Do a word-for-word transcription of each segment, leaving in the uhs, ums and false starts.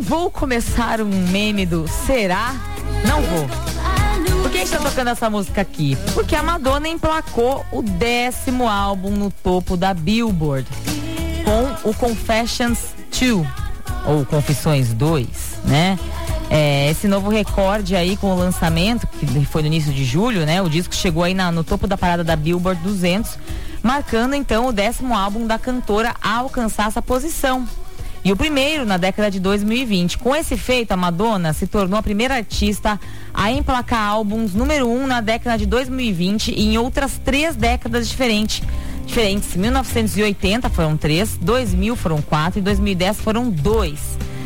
vou começar um meme do será? Não vou. Por que a gente tá tocando essa música aqui? Porque a Madonna emplacou o décimo álbum no topo da Billboard com o Confessions dois, ou Confissões dois, né? É, esse novo recorde aí com o lançamento, que foi no início de julho, né? O disco chegou aí na, no topo da parada da Billboard duzentos, marcando então o décimo álbum da cantora a alcançar essa posição. E o primeiro na década de dois mil e vinte. Com esse feito, a Madonna se tornou a primeira artista a emplacar álbuns número um na década de dois mil e vinte e em outras três décadas diferentes. Diferentes. mil novecentos e oitenta foram três, dois mil foram quatro e dois mil e dez foram dois.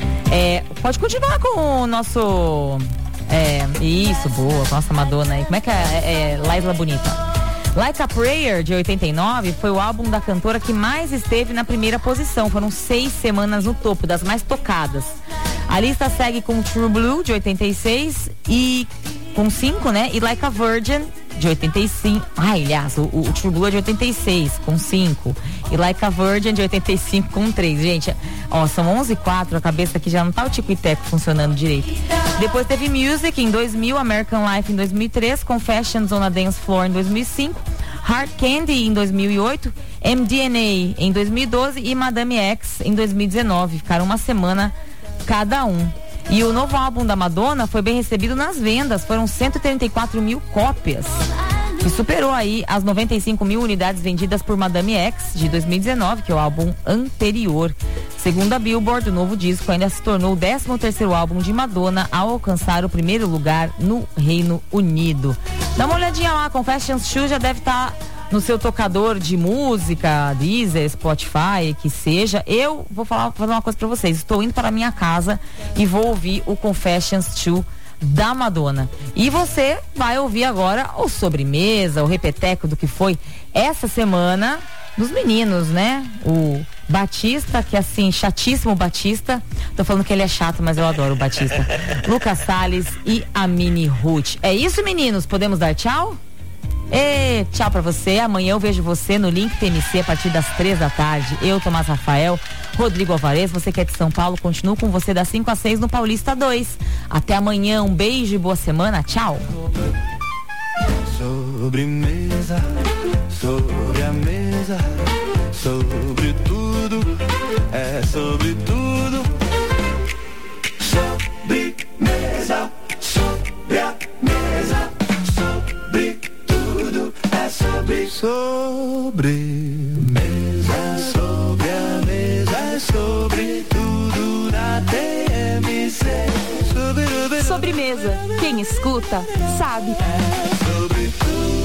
É, pode continuar com o nosso... É, isso, boa, nossa Madonna aí. Como é que é? É Laisla Bonita. Like a Prayer, de oitenta e nove, foi o álbum da cantora que mais esteve na primeira posição. Foram seis semanas no topo, das mais tocadas. A lista segue com True Blue, de oitenta e seis, e com cinco, né? E Like a Virgin, de oitenta e cinco. Ah, aliás, o, o True Blue é de oitenta e seis, com cinco. E Like a Virgin, de oitenta e cinco, com três. Gente, ó, são onze e quatro, a cabeça aqui já não tá o tico e teco funcionando direito. Depois teve Music em dois mil, American Life em dois mil e três, Confessions on a Dance Floor em dois mil e cinco, Hard Candy em dois mil e oito, M D N A em dois mil e doze e Madame X em dois mil e dezenove. Ficaram uma semana cada um. E o novo álbum da Madonna foi bem recebido nas vendas, foram cento e trinta e quatro mil cópias, que superou aí as noventa e cinco mil unidades vendidas por Madame X de dois mil e dezenove, que é o álbum anterior. Segundo a Billboard, o novo disco ainda se tornou o décimo terceiro álbum de Madonna a alcançar o primeiro lugar no Reino Unido. Dá uma olhadinha lá, Confessions dois já deve estar no seu tocador de música, Deezer, Spotify, que seja. Eu vou falar, fazer uma coisa pra vocês. Estou indo para a minha casa e vou ouvir o Confessions dois da Madonna. E você vai ouvir agora o sobremesa, o repeteco do que foi essa semana dos meninos, né? O Batista, que é assim, chatíssimo Batista. Tô falando que ele é chato, mas eu adoro o Batista. Lucas Salles e a Mini Ruth. É isso, meninos? Podemos dar tchau? E tchau pra você. Amanhã eu vejo você no Link T M C a partir das três da tarde. Eu, Tomás Rafael, Rodrigo Alvarez, você que é de São Paulo, continuo com você das cinco às seis no Paulista dois. Até amanhã, um beijo e boa semana. Tchau. Sobremesa, sobre a mesa, sobre tudo, é sobre tudo. Sobremesa, sobre a mesa, sobre tudo, é sobre sobremesa, sobre a mesa, é sobre tudo na T M C. Sobre, sobremesa, quem escuta sabe. Sobre tudo.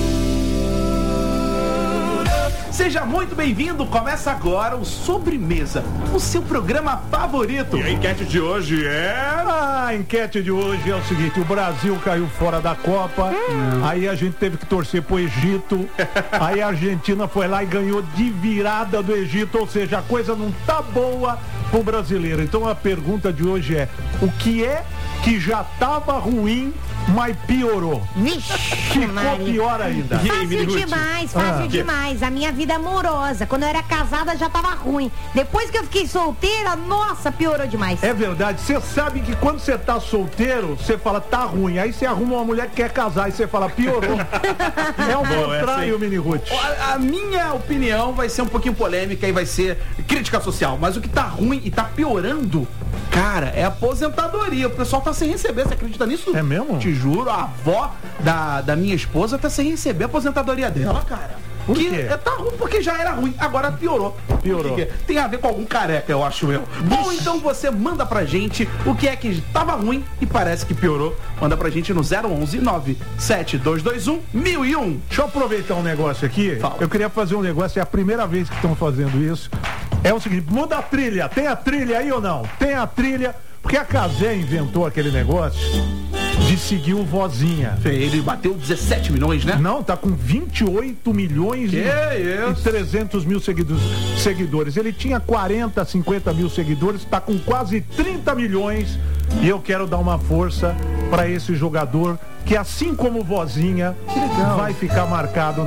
Seja muito bem-vindo, começa agora o Sobremesa, o seu programa favorito. E a enquete de hoje é... Ah, a enquete de hoje é o seguinte: o Brasil caiu fora da Copa, hum. aí a gente teve que torcer pro Egito, aí a Argentina foi lá e ganhou de virada do Egito, ou seja, a coisa não tá boa pro brasileiro. Então a pergunta de hoje é: o que é que já tava ruim, mas piorou? Vixe, ficou Maria. Pior ainda. Fácil demais, fácil ah. demais. A minha vida amorosa, quando eu era casada já tava ruim. Depois que eu fiquei solteira, nossa, piorou demais. É verdade, você sabe que quando você tá solteiro, você fala, tá ruim. Aí você arruma uma mulher que quer casar e você fala, piorou. É um contrário, Mini Ruth. A, a minha opinião vai ser um pouquinho polêmica e vai ser crítica social. Mas o que tá ruim e tá piorando, cara, é aposentadoria. O pessoal tá sem receber, você acredita nisso? É mesmo? Te juro, a avó da, da minha esposa tá sem receber a aposentadoria dela, cara. Por que quê? É, tá ruim porque já era ruim, agora piorou. Piorou. Tem a ver com algum careca, eu acho eu. Bom, então você manda pra gente o que é que tava ruim e parece que piorou. Manda pra gente no zero onze nove sete dois dois um mil e um. Deixa eu aproveitar um negócio aqui. Fala. Eu queria fazer um negócio, é a primeira vez que estão fazendo isso. É o seguinte, muda a trilha. Tem a trilha aí ou não? Tem a trilha, porque a Cazé inventou aquele negócio de seguir o Vozinha. Ele bateu dezessete milhões, né? Não, tá com vinte e oito milhões que e, é e trezentos mil seguidores, seguidores. Ele tinha quarenta, cinquenta mil seguidores, tá com quase trinta milhões. E eu quero dar uma força para esse jogador que, assim como o Vozinha, vai ficar marcado na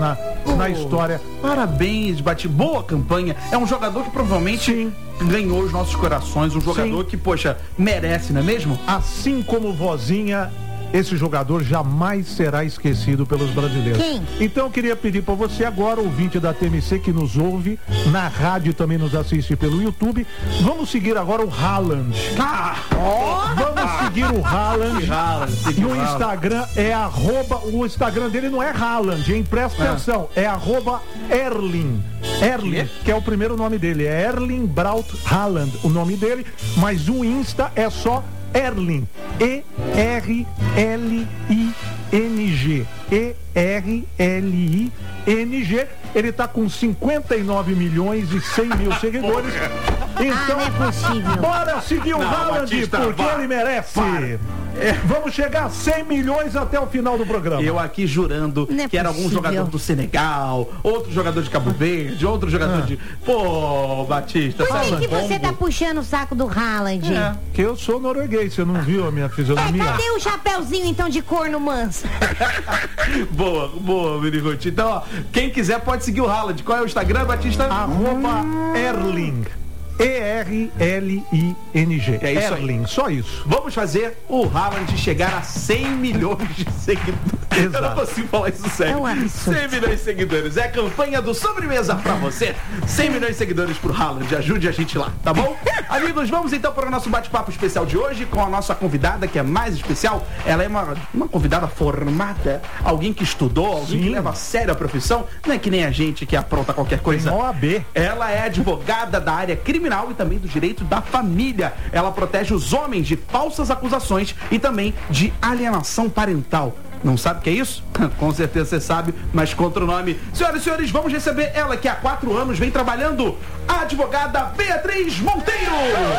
na história. Parabéns, Bati. Boa campanha. É um jogador que provavelmente Sim. ganhou os nossos corações. Um jogador Sim. que, poxa, merece, não é mesmo? Assim como Vozinha, esse jogador jamais será esquecido pelos brasileiros. Quem? Então eu queria pedir para você agora, ouvinte da T M C que nos ouve, na rádio e também nos assiste pelo YouTube, vamos seguir agora o Haaland. Ah, Vamos seguir o Haaland. Haaland, seguir No o Haaland. Instagram é arroba, o Instagram dele não é Haaland, hein? Presta É. atenção, é arroba Erling. Erling, Quê? que é o primeiro nome dele, é Erling Braut Haaland, o nome dele, mas o Insta é só Erling, E R L I N G, E R L I N G, ele tá com cinquenta e nove milhões e cem mil seguidores, então Ah, não é possível. bora seguir o Não, Haaland, Batista, porque para. ele merece. É. Vamos chegar a cem milhões até o final do programa. Eu aqui jurando Não é que era algum possível. jogador do Senegal, outro jogador de Cabo Verde, outro jogador Ah. de... Pô, Batista, Por que, sabe? que você tá puxando o saco do Haaland? É. Que eu sou norueguês, você não viu a minha É, fisionomia? cadê o chapéuzinho então de corno manso? Boa, boa, Mirigote. Então, ó, quem quiser pode seguir o Haaland. Qual é o Instagram, Batista? Arroba Erling. E R L I N G. É isso aí. Erling, só isso. Vamos fazer o Haaland chegar a cem milhões de seguidores. Eu não Exato. consigo falar isso sério. É um absurdo. cem milhões de seguidores. É a campanha do Sobremesa pra você. cem milhões de seguidores pro Haaland. Ajude a gente lá, tá bom? Amigos, vamos então para o nosso bate-papo especial de hoje com a nossa convidada, que é mais especial. Ela é uma, uma convidada formada, alguém que estudou, alguém Sim. que leva a sério a profissão. Não é que nem a gente que apronta qualquer coisa. O A B. Ela é advogada da área criminal e também do direito da família. Ela protege os homens de falsas acusações e também de alienação parental. Não sabe o que é isso? Com certeza você sabe, mas contra o nome. Senhoras e senhores, vamos receber ela que há quatro anos vem trabalhando, a advogada Beatriz Monteiro.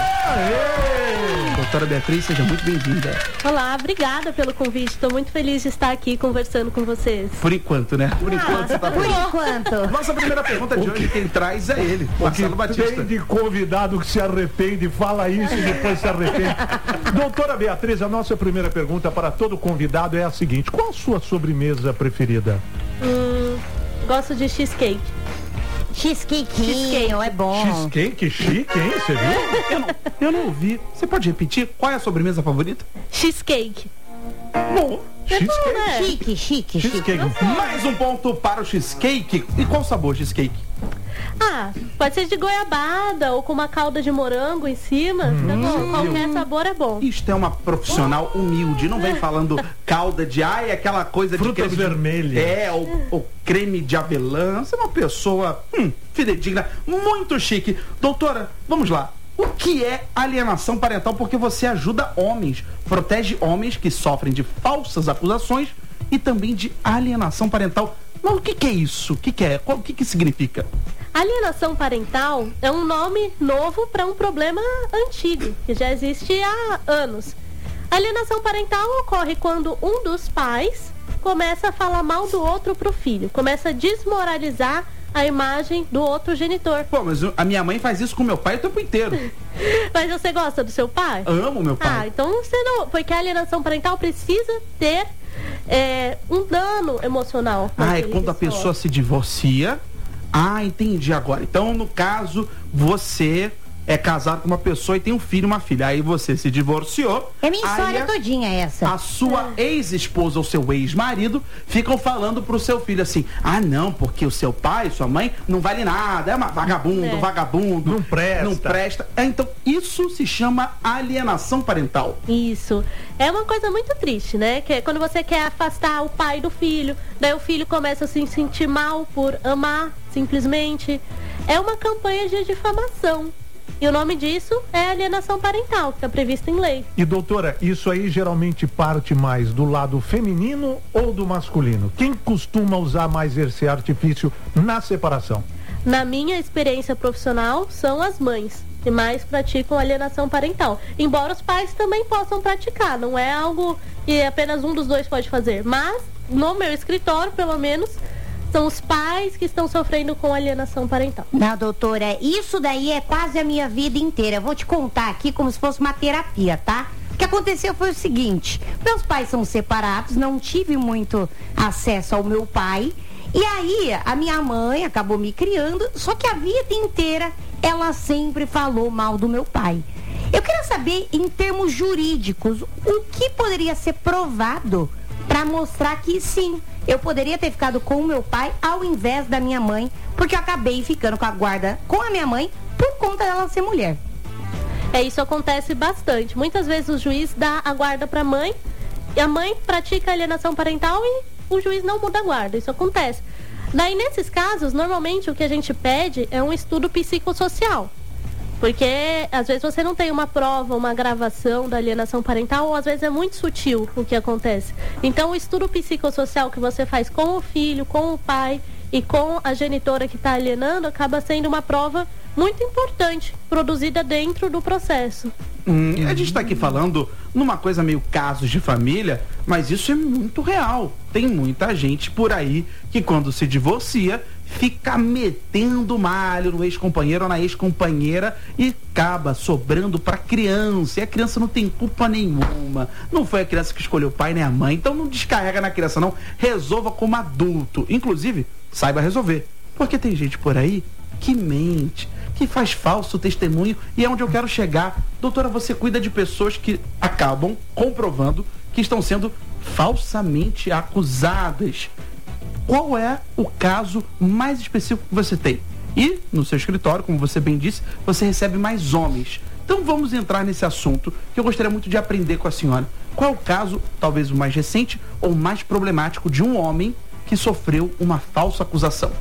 Aê! Doutora Beatriz, seja muito bem-vinda. Olá, obrigada pelo convite. Estou muito feliz de estar aqui conversando com vocês. Por enquanto, né? Por enquanto você tá Por bem. enquanto. Nossa primeira pergunta de hoje, quem traz é ele, O que Marcelo Batista. tem de convidado que se arrepende, fala isso e depois se arrepende. Doutora Beatriz, a nossa primeira pergunta para todo convidado é a seguinte: qual a sua sobremesa preferida? Hum, gosto de cheesecake. Cheesecake, é bom. Cheesecake chique, hein? Você viu? Eu não, eu não ouvi. Você pode repetir? Qual é a sobremesa favorita? Cheesecake. Bom, Cheesecake. né? Chique, chique, chique. Cheesecake. mais um ponto para o cheesecake. E qual sabor cheesecake? Ah, pode ser de goiabada ou com uma calda de morango em cima. Tá bom, qualquer sabor é bom. Isto é uma profissional humilde. Não vem falando calda de ai, aquela coisa de Frutas creme vermelhas. De, é, ou, ou creme de avelã. Você é uma pessoa hum, fidedigna, muito chique. Doutora, vamos lá. O que é alienação parental? Porque você ajuda homens, protege homens que sofrem de falsas acusações e também de alienação parental. Mas o que, que é isso? O que, que é? Qual, o que, que significa? Alienação parental é um nome novo para um problema antigo, que já existe há anos. Alienação parental ocorre quando um dos pais começa a falar mal do outro pro filho, começa a desmoralizar a imagem do outro genitor. Pô, mas a minha mãe faz isso com meu pai o tempo inteiro. Mas você gosta do seu pai? Amo meu pai. Ah, então você não. Porque a alienação parental precisa ter é, um dano emocional. Ah, é naquele quando a pessoa se divorcia. Ah, entendi agora. Então, no caso, você é casado com uma pessoa e tem um filho e uma filha. Aí você se divorciou. É minha história aí todinha essa. a sua ex-esposa ou seu ex-marido ficam falando pro seu filho assim: ah, não, porque o seu pai, sua mãe, não vale nada, é uma vagabundo, É. vagabundo. Não presta. Não presta. É, então, isso se chama alienação parental. Isso. É uma coisa muito triste, né? Que é quando você quer afastar o pai do filho, daí o filho começa a se sentir mal por amar, simplesmente. É uma campanha de difamação. E o nome disso é alienação parental, que está previsto em lei. E doutora, isso aí geralmente parte mais do lado feminino ou do masculino? Quem costuma usar mais esse artifício na separação? Na minha experiência profissional, são as mães que mais praticam alienação parental. Embora os pais também possam praticar, não é algo que apenas um dos dois pode fazer. Mas, no meu escritório, pelo menos, são os pais que estão sofrendo com alienação parental. Não, doutora, isso daí é quase a minha vida inteira. Eu vou te contar aqui como se fosse uma terapia, tá? O que aconteceu foi o seguinte: meus pais são separados, não tive muito acesso ao meu pai. E aí, a minha mãe acabou me criando, só que a vida inteira ela sempre falou mal do meu pai. Eu queria saber, em termos jurídicos, o que poderia ser provado para mostrar que sim, eu poderia ter ficado com o meu pai ao invés da minha mãe, porque eu acabei ficando com a guarda com a minha mãe por conta dela ser mulher. É, isso acontece bastante. Muitas vezes o juiz dá a guarda para a mãe, e a mãe pratica alienação parental e o juiz não muda a guarda. Isso acontece. Daí, nesses casos, normalmente o que a gente pede é um estudo psicossocial. Porque às vezes você não tem uma prova, uma gravação da alienação parental, ou às vezes é muito sutil o que acontece. Então o estudo psicossocial que você faz com o filho, com o pai e com a genitora que está alienando acaba sendo uma prova muito importante, produzida dentro do processo. Hum, a gente está aqui falando numa coisa meio casos de família, mas isso é muito real. Tem muita gente por aí que quando se divorcia fica metendo malho no ex-companheiro ou na ex-companheira e acaba sobrando pra criança. E a criança não tem culpa nenhuma. Não foi a criança que escolheu o pai nem a mãe. Então não descarrega na criança, não. Resolva como adulto. Inclusive, saiba resolver. Porque tem gente por aí que mente, que faz falso testemunho, e é onde eu quero chegar. Doutora, você cuida de pessoas que acabam comprovando que estão sendo falsamente acusadas. Qual é o caso mais específico que você tem? E no seu escritório, como você bem disse, você recebe mais homens. Então vamos entrar nesse assunto que eu gostaria muito de aprender com a senhora. Qual é o caso, talvez o mais recente ou mais problemático, de um homem que sofreu uma falsa acusação?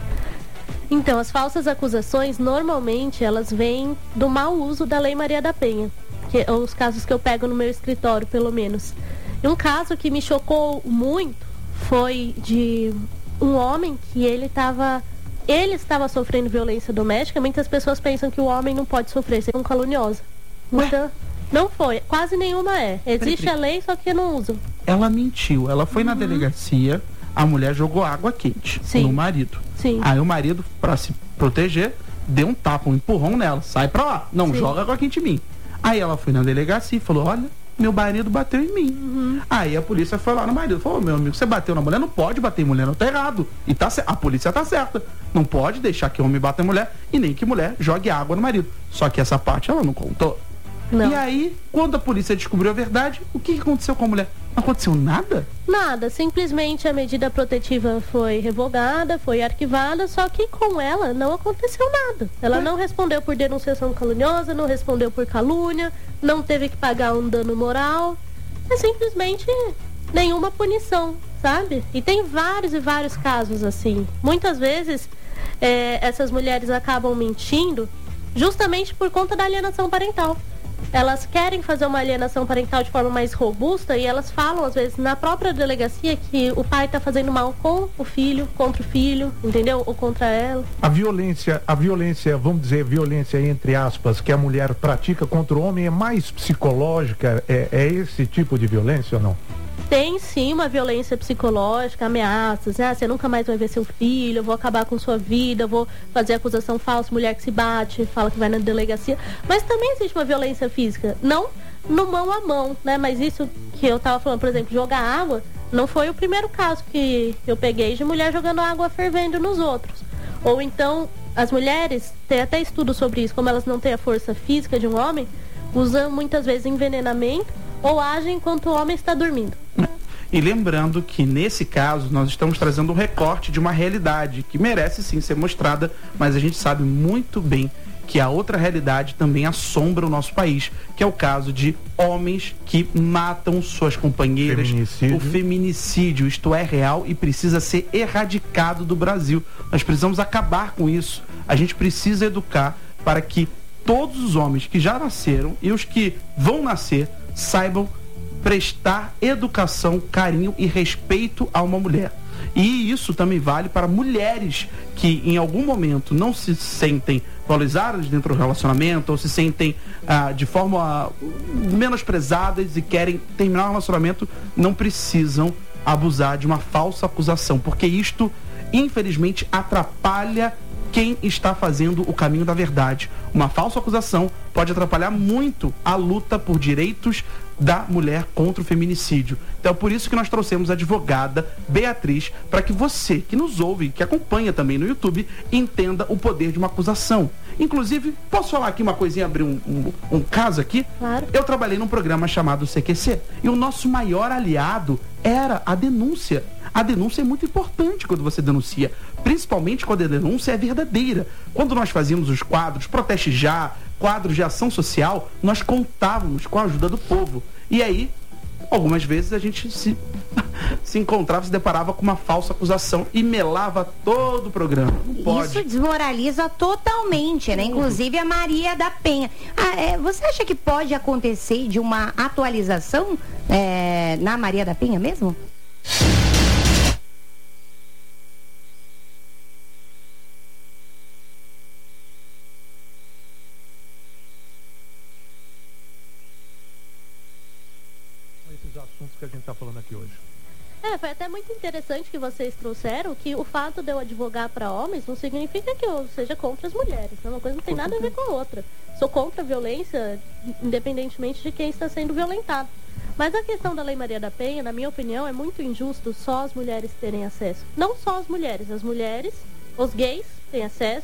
Então, as falsas acusações, normalmente, elas vêm do mau uso da Lei Maria da Penha, que são os casos que eu pego no meu escritório, pelo menos. E um caso que me chocou muito foi de um homem que ele estava ele estava sofrendo violência doméstica. Muitas pessoas pensam que o homem não pode sofrer, ser um caluniosa. Então, não foi, quase nenhuma é. Existe a lei, só que não usam. Ela mentiu, ela foi uhum. na delegacia, a mulher jogou água quente Sim. no marido. Sim. Aí o marido, para se proteger, deu um tapa, um empurrão nela. Sai pra lá, não Sim. joga água quente em mim. Aí ela foi na delegacia e falou, olha, meu marido bateu em mim. Uhum. Aí a polícia foi lá no marido, falou, meu amigo, você bateu na mulher, não pode bater em mulher, não tá errado. E tá a polícia tá certa. Não pode deixar que homem bata em mulher e nem que mulher jogue água no marido. Só que essa parte ela não contou. Não. E aí, quando a polícia descobriu a verdade, o que aconteceu com a mulher? Não aconteceu nada? Nada, simplesmente a medida protetiva foi revogada, foi arquivada, só que com ela não aconteceu nada. Ela é. não respondeu por denunciação caluniosa, não respondeu por calúnia, não teve que pagar um dano moral. É simplesmente nenhuma punição, sabe? E tem vários e vários casos assim. Muitas vezes é, essas mulheres acabam mentindo justamente por conta da alienação parental. Elas querem fazer uma alienação parental de forma mais robusta e elas falam, às vezes, na própria delegacia que o pai está fazendo mal com o filho, contra o filho, entendeu? Ou contra ela. A violência, a violência, vamos dizer, violência entre aspas, que a mulher pratica contra o homem é mais psicológica? É, é esse tipo de violência ou não? Tem sim uma violência psicológica, ameaças, né? Você nunca mais vai ver seu filho, eu vou acabar com sua vida, eu vou fazer acusação falsa, mulher que se bate, fala que vai na delegacia. Mas também existe uma violência física, não no mão a mão, né? Mas isso que eu tava falando, por exemplo, jogar água, não foi o primeiro caso que eu peguei de mulher jogando água fervendo nos outros. Ou então, as mulheres, tem até estudo sobre isso, como elas não têm a força física de um homem, usam muitas vezes envenenamento ou agem enquanto o homem está dormindo. E lembrando que nesse caso nós estamos trazendo um recorte de uma realidade que merece sim ser mostrada, mas a gente sabe muito bem que a outra realidade também assombra o nosso país, que é o caso de homens que matam suas companheiras. Feminicídio. O feminicídio, isto é real e precisa ser erradicado do Brasil. Nós precisamos acabar com isso. A gente precisa educar para que todos os homens que já nasceram e os que vão nascer saibam prestar educação, carinho e respeito a uma mulher. E isso também vale para mulheres que em algum momento não se sentem valorizadas dentro do relacionamento ou se sentem ah, de forma ah, menosprezadas e querem terminar o relacionamento, não precisam abusar de uma falsa acusação, porque isto infelizmente atrapalha quem está fazendo o caminho da verdade. Uma falsa acusação pode pode atrapalhar muito a luta por direitos da mulher contra o feminicídio. Então é por isso que nós trouxemos a advogada Beatriz, para que você que nos ouve, que acompanha também no YouTube, entenda o poder de uma acusação. Inclusive, posso falar aqui uma coisinha, abrir um, um, um caso aqui? Claro. Eu trabalhei num programa chamado C Q C e o nosso maior aliado era a denúncia. A denúncia é muito importante quando você denuncia, principalmente quando a denúncia é verdadeira. Quando nós fazíamos os quadros Proteste Já, quadros de ação social, nós contávamos com a ajuda do povo. E aí, algumas vezes a gente se, se encontrava, se deparava com uma falsa acusação e melava todo o programa. Não pode. Isso desmoraliza totalmente, né? Inclusive a Maria da Penha. Ah, é, você acha que pode acontecer de uma atualização é, na Maria da Penha mesmo? Assuntos que a gente está falando aqui hoje. É, foi até muito interessante que vocês trouxeram que o fato de eu advogar para homens não significa que eu seja contra as mulheres. Uma coisa não tem nada a ver com a outra. Sou contra a violência, independentemente de quem está sendo violentado. Mas a questão da Lei Maria da Penha, na minha opinião, é muito injusto só as mulheres terem acesso. Não só as mulheres, as mulheres, os gays têm acesso,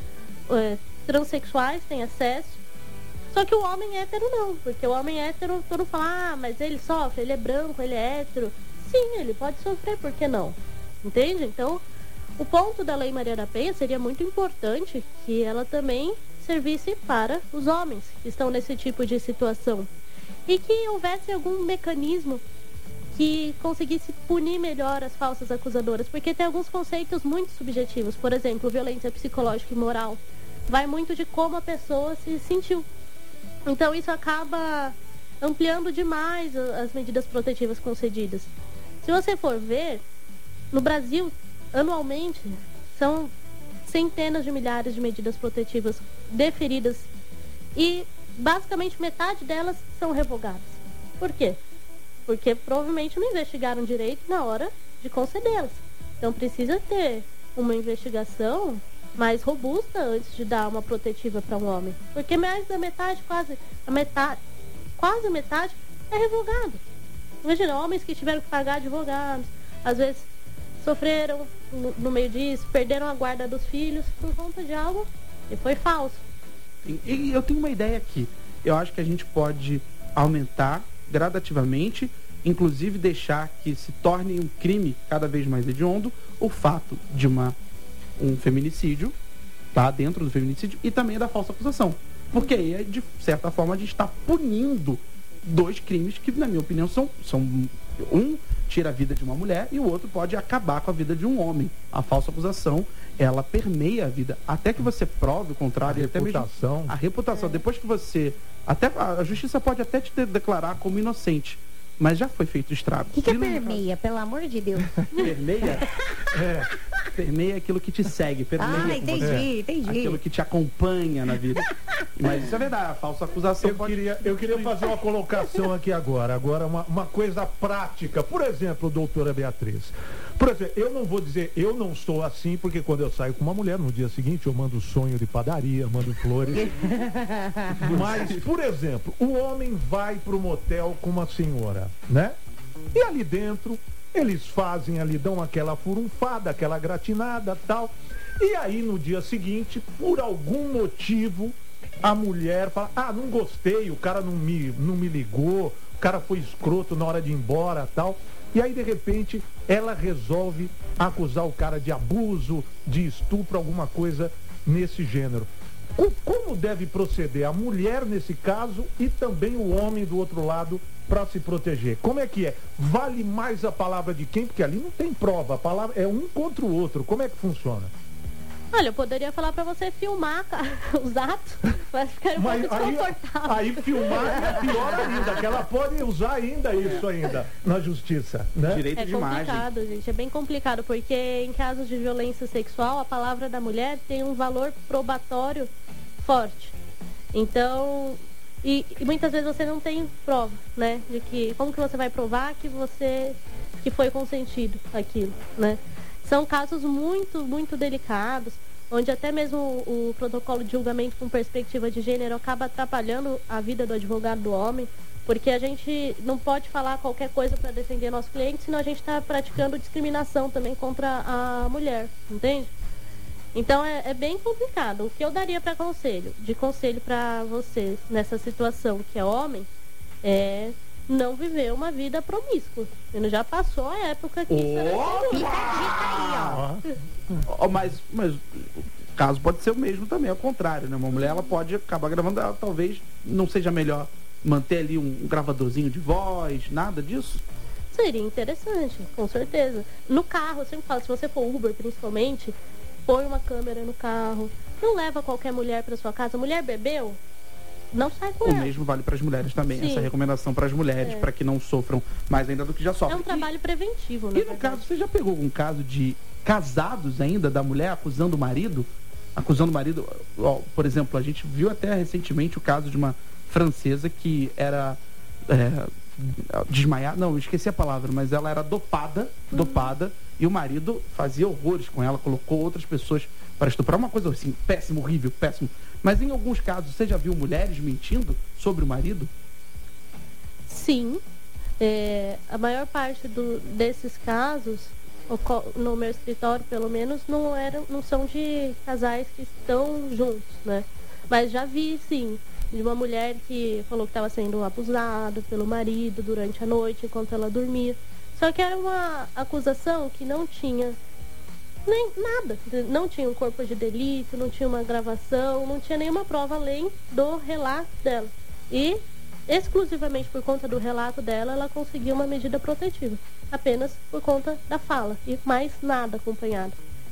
é, transexuais têm acesso. Só que o homem hétero não, porque o homem hétero, todo mundo fala, ah, mas ele sofre, ele é branco, ele é hétero. Sim, ele pode sofrer, por que não? Entende? Então, o ponto da Lei Maria da Penha seria muito importante que ela também servisse para os homens que estão nesse tipo de situação. E que houvesse algum mecanismo que conseguisse punir melhor as falsas acusadoras, porque tem alguns conceitos muito subjetivos. Por exemplo, violência psicológica e moral. Vai muito de como a pessoa se sentiu. Então isso acaba ampliando demais as medidas protetivas concedidas. Se você for ver, no Brasil, anualmente, são centenas de milhares de medidas protetivas deferidas e basicamente metade delas são revogadas. Por quê? Porque provavelmente não investigaram direito na hora de concedê-las. Então precisa ter uma investigação mais robusta antes de dar uma protetiva para um homem. Porque mais da metade, quase a metade, quase a metade é revogado. Imagina, homens que tiveram que pagar advogados, às vezes sofreram no, no meio disso, perderam a guarda dos filhos por conta de algo que foi falso. E, e eu tenho uma ideia aqui. Eu acho que a gente pode aumentar gradativamente, inclusive deixar que se torne um crime cada vez mais hediondo o fato de uma um feminicídio, tá? Dentro do feminicídio e também da falsa acusação. Porque aí, de certa forma, a gente está punindo dois crimes que, na minha opinião, são, são um tira a vida de uma mulher e o outro pode acabar com a vida de um homem. A falsa acusação, ela permeia a vida. Até que você prove o contrário. A até reputação. Mesmo a reputação. É. Depois que você... Até, a justiça pode até te declarar como inocente. Mas já foi feito estrago. O que, que é permeia, pelo amor de Deus? Permeia? É. Permeia é aquilo que te segue. Permeia ah, entendi, você, entendi. Aquilo que te acompanha na vida. Mas isso é verdade, a falsa acusação eu pode... Queria, eu queria fazer uma colocação aqui agora. Agora, uma, uma coisa prática. Por exemplo, doutora Beatriz. Por exemplo, eu não vou dizer, eu não sou assim, porque quando eu saio com uma mulher, no dia seguinte eu mando sonho de padaria, mando flores. Mas, por exemplo, o homem vai pro motel com uma senhora, né? E ali dentro, eles fazem ali, dão aquela furunfada, aquela gratinada, tal. E aí, no dia seguinte, por algum motivo, a mulher fala, ah, não gostei, o cara não me, não me ligou, o cara foi escroto na hora de ir embora, tal. E aí, de repente, ela resolve acusar o cara de abuso, de estupro, alguma coisa nesse gênero. Como deve proceder a mulher nesse caso e também o homem do outro lado para se proteger? Como é que é? Vale mais a palavra de quem? Porque ali não tem prova, a palavra é um contra o outro. Como é que funciona? Olha, eu poderia falar pra você filmar os atos, vai ficar Mas muito aí, desconfortável. aí filmar é pior ainda, que ela pode usar ainda isso ainda na justiça, né? Direito É de imagem. complicado, gente, é bem complicado, porque em casos de violência sexual, a palavra da mulher tem um valor probatório forte. Então, e, e muitas vezes você não tem prova, né? De que, como que você vai provar que você, que foi consentido aquilo, né? São casos muito, muito delicados. onde até mesmo o, o protocolo de julgamento com perspectiva de gênero acaba atrapalhando a vida do advogado do homem, porque a gente não pode falar qualquer coisa para defender nosso cliente, senão a gente está praticando discriminação também contra a mulher, entende? Então é, é bem complicado. O que eu daria para conselho, de conselho para vocês nessa situação que é homem, é não viver uma vida promíscua. Ele já passou a época que isso era Oh, mas, mas o caso pode ser o mesmo também, ao contrário, né? Uma mulher, ela pode acabar gravando, ela, talvez não seja melhor manter ali um, um gravadorzinho de voz, nada disso? Seria interessante, com certeza. No carro, eu sempre falo, se você for Uber principalmente, põe uma câmera no carro. Não leva qualquer mulher para sua casa. Mulher bebeu, não sai com o ela. O mesmo vale para as mulheres também, Sim. essa recomendação para as mulheres, É. para que não sofram mais ainda do que já sofrem. É um trabalho preventivo, né? E no caso, você já pegou algum caso de casados ainda, da mulher acusando o marido? Acusando o marido, ó, por exemplo, a gente viu até recentemente o caso de uma francesa que era é, desmaiada, não, esqueci a palavra, mas ela era dopada, uhum. dopada, e o marido fazia horrores com ela, colocou outras pessoas para estuprar, uma coisa assim, péssimo, horrível, péssimo. Mas em alguns casos, você já viu mulheres mentindo sobre o marido? Sim. É, a maior parte do, desses casos, no meu escritório pelo menos, não, eram, não são de casais que estão juntos, né? Mas já vi, sim, de uma mulher que falou que estava sendo abusada pelo marido durante a noite, enquanto ela dormia. Só que era uma acusação que não tinha nem nada. Não tinha um corpo de delito, não tinha uma gravação, não tinha nenhuma prova além do relato dela. E, exclusivamente por conta do relato dela, ela conseguiu uma medida protetiva. Apenas por conta da fala. E mais nada acompanhado.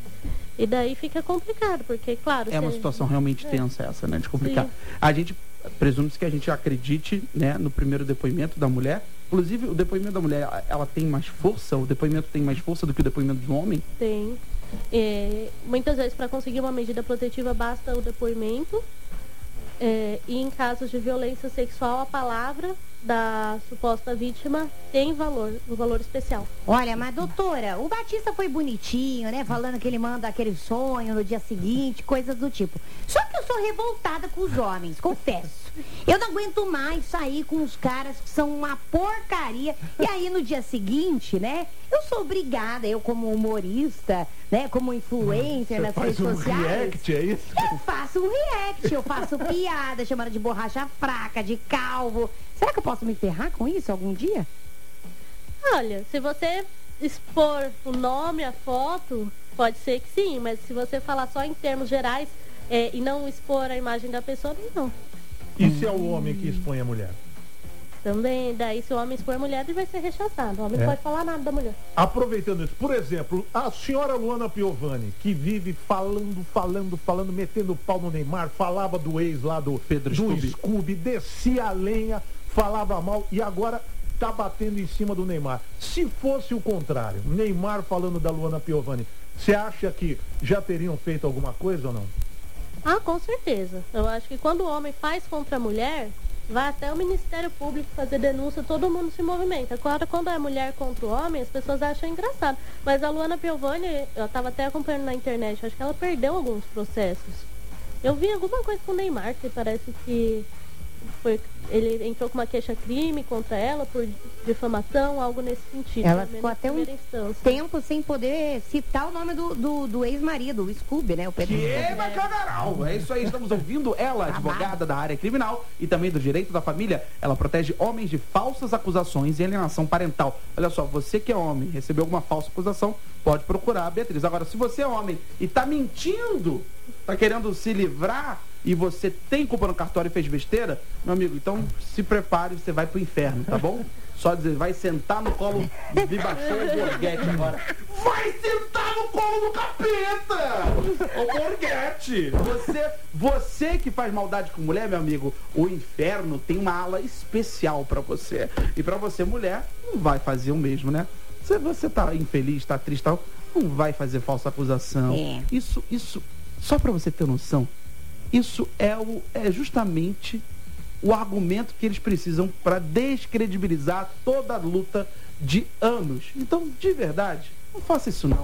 E daí fica complicado, porque, claro... É uma você... situação realmente é. tensa essa, né? De complicar. Sim. A gente presume-se que a gente acredite, né, no primeiro depoimento da mulher. Inclusive, o depoimento da mulher, ela tem mais força? O depoimento tem mais força do que o depoimento de um homem? Tem. É, muitas vezes, para conseguir uma medida protetiva, basta o depoimento. É, e em casos de violência sexual, a palavra da suposta vítima tem valor, um valor especial. Olha, mas doutora, o Batista foi bonitinho, né? Falando que ele manda aquele sonho no dia seguinte, coisas do tipo. Só que eu sou revoltada com os homens, confesso. Eu não aguento mais sair com os caras que são uma porcaria. E aí no dia seguinte, né? Eu sou obrigada, eu como humorista, né? Como influencer Você nas faz redes um sociais. react, é isso? Eu faço um react, eu faço piada, chamando de borracha fraca, de calvo. Será que eu posso me ferrar com isso algum dia? Olha, se você expor o nome, a foto, pode ser que sim, mas se você falar só em termos gerais é, e não expor a imagem da pessoa, não. E se é o homem que expõe a mulher? Também, daí se o homem expor a mulher, ele vai ser rechaçado. O homem É. não pode falar nada da mulher. Aproveitando isso, por exemplo, a senhora Luana Piovani, que vive falando, falando, falando, metendo pau no Neymar, falava do ex lá do Pedro do Scooby. Scooby, descia a lenha, falava mal e agora tá batendo em cima do Neymar. Se fosse o contrário, Neymar falando da Luana Piovani, você acha que já teriam feito alguma coisa ou não? Ah, com certeza. Eu acho que quando o homem faz contra a mulher, vai até o Ministério Público fazer denúncia, todo mundo se movimenta. Agora, quando é mulher contra o homem, as pessoas acham engraçado. Mas a Luana Piovani, eu estava até acompanhando na internet, acho que ela perdeu alguns processos. Eu vi alguma coisa com o Neymar, que parece que foi, ele entrou com uma queixa-crime contra ela por difamação, algo nesse sentido. Ela pelo ficou menos até um na primeira instância. tempo sem poder citar o nome do, do, do ex-marido, o Scooby, né? O Pedro Que Scooby. bacanal! É isso aí, estamos ouvindo ela, advogada da área criminal e também do direito da família. Ela protege homens de falsas acusações e alienação parental. Olha só, você que é homem, recebeu alguma falsa acusação, pode procurar a Beatriz. Agora, se você é homem e tá mentindo, tá querendo se livrar e você tem culpa no cartório e fez besteira, meu amigo, então se prepare, você vai pro inferno, tá bom? Só dizer, vai sentar no colo de baixão o Borghetti agora. Vai sentar no colo do capeta! Ô Borghetti! Você, você que faz maldade com mulher, meu amigo, o inferno tem uma ala especial pra você. E pra você, mulher, não vai fazer o mesmo, né? Se você tá infeliz, tá triste, tal, não vai fazer falsa acusação. É. Isso, isso, só pra você ter noção, isso é, o, é justamente o argumento que eles precisam para descredibilizar toda a luta de anos. Então, de verdade, não faça isso não.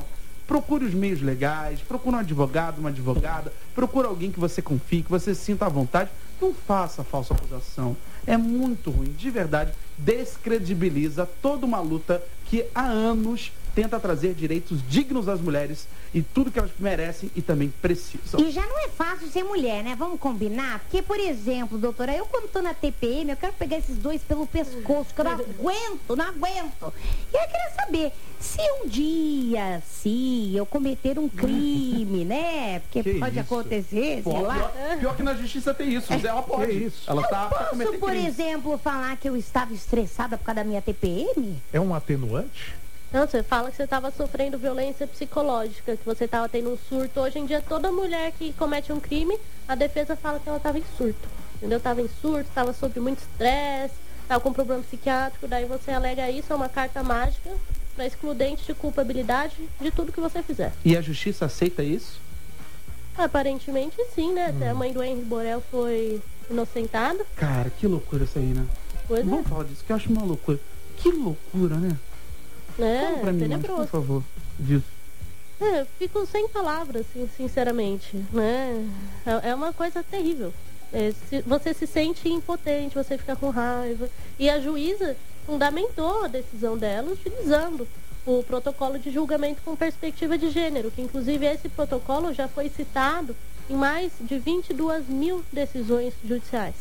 procure os meios legais, procure um advogado, uma advogada, procure alguém que você confie, que você sinta à vontade. Não faça falsa acusação. É muito ruim, de verdade, descredibiliza toda uma luta que há anos tenta trazer direitos dignos às mulheres e tudo que elas merecem e também precisam. E já não é fácil ser mulher, né? Vamos combinar? Porque, por exemplo, doutora, eu quando tô na T P M, eu quero pegar esses dois pelo pescoço, que eu não aguento, não aguento. E eu queria saber, se um dia, se eu cometer um crime, né? Porque Que pode isso? acontecer, Pô, sei lá. pior, pior que na justiça tem isso, ela pode. Que isso? Ela tá pra Posso, cometer por crime. exemplo, falar que eu estava estressada por causa da minha T P M? É um atenuante? Não, você fala que você estava sofrendo violência psicológica, que você estava tendo um surto. Hoje em dia, toda mulher que comete um crime, a defesa fala que ela estava em surto. Entendeu? Estava em surto, estava sob muito estresse, estava com problema psiquiátrico. Daí você alega isso, é uma carta mágica para excludente de culpabilidade de tudo que você fizer. E a justiça aceita isso? Aparentemente, sim, né? Até a mãe do Henri Borel foi inocentada. Cara, que loucura isso aí, né? Pois é. Vamos falar disso, que eu acho uma loucura. Que loucura, né? Fala pra É, mim, mais, por tenebroso. favor. Disso. É, eu fico sem palavras, assim, sinceramente, né? É, é uma coisa terrível. É, se- você se sente impotente, você fica com raiva. E a juíza fundamentou a decisão dela utilizando o protocolo de julgamento com perspectiva de gênero, que inclusive esse protocolo já foi citado em mais de vinte e duas mil decisões judiciais.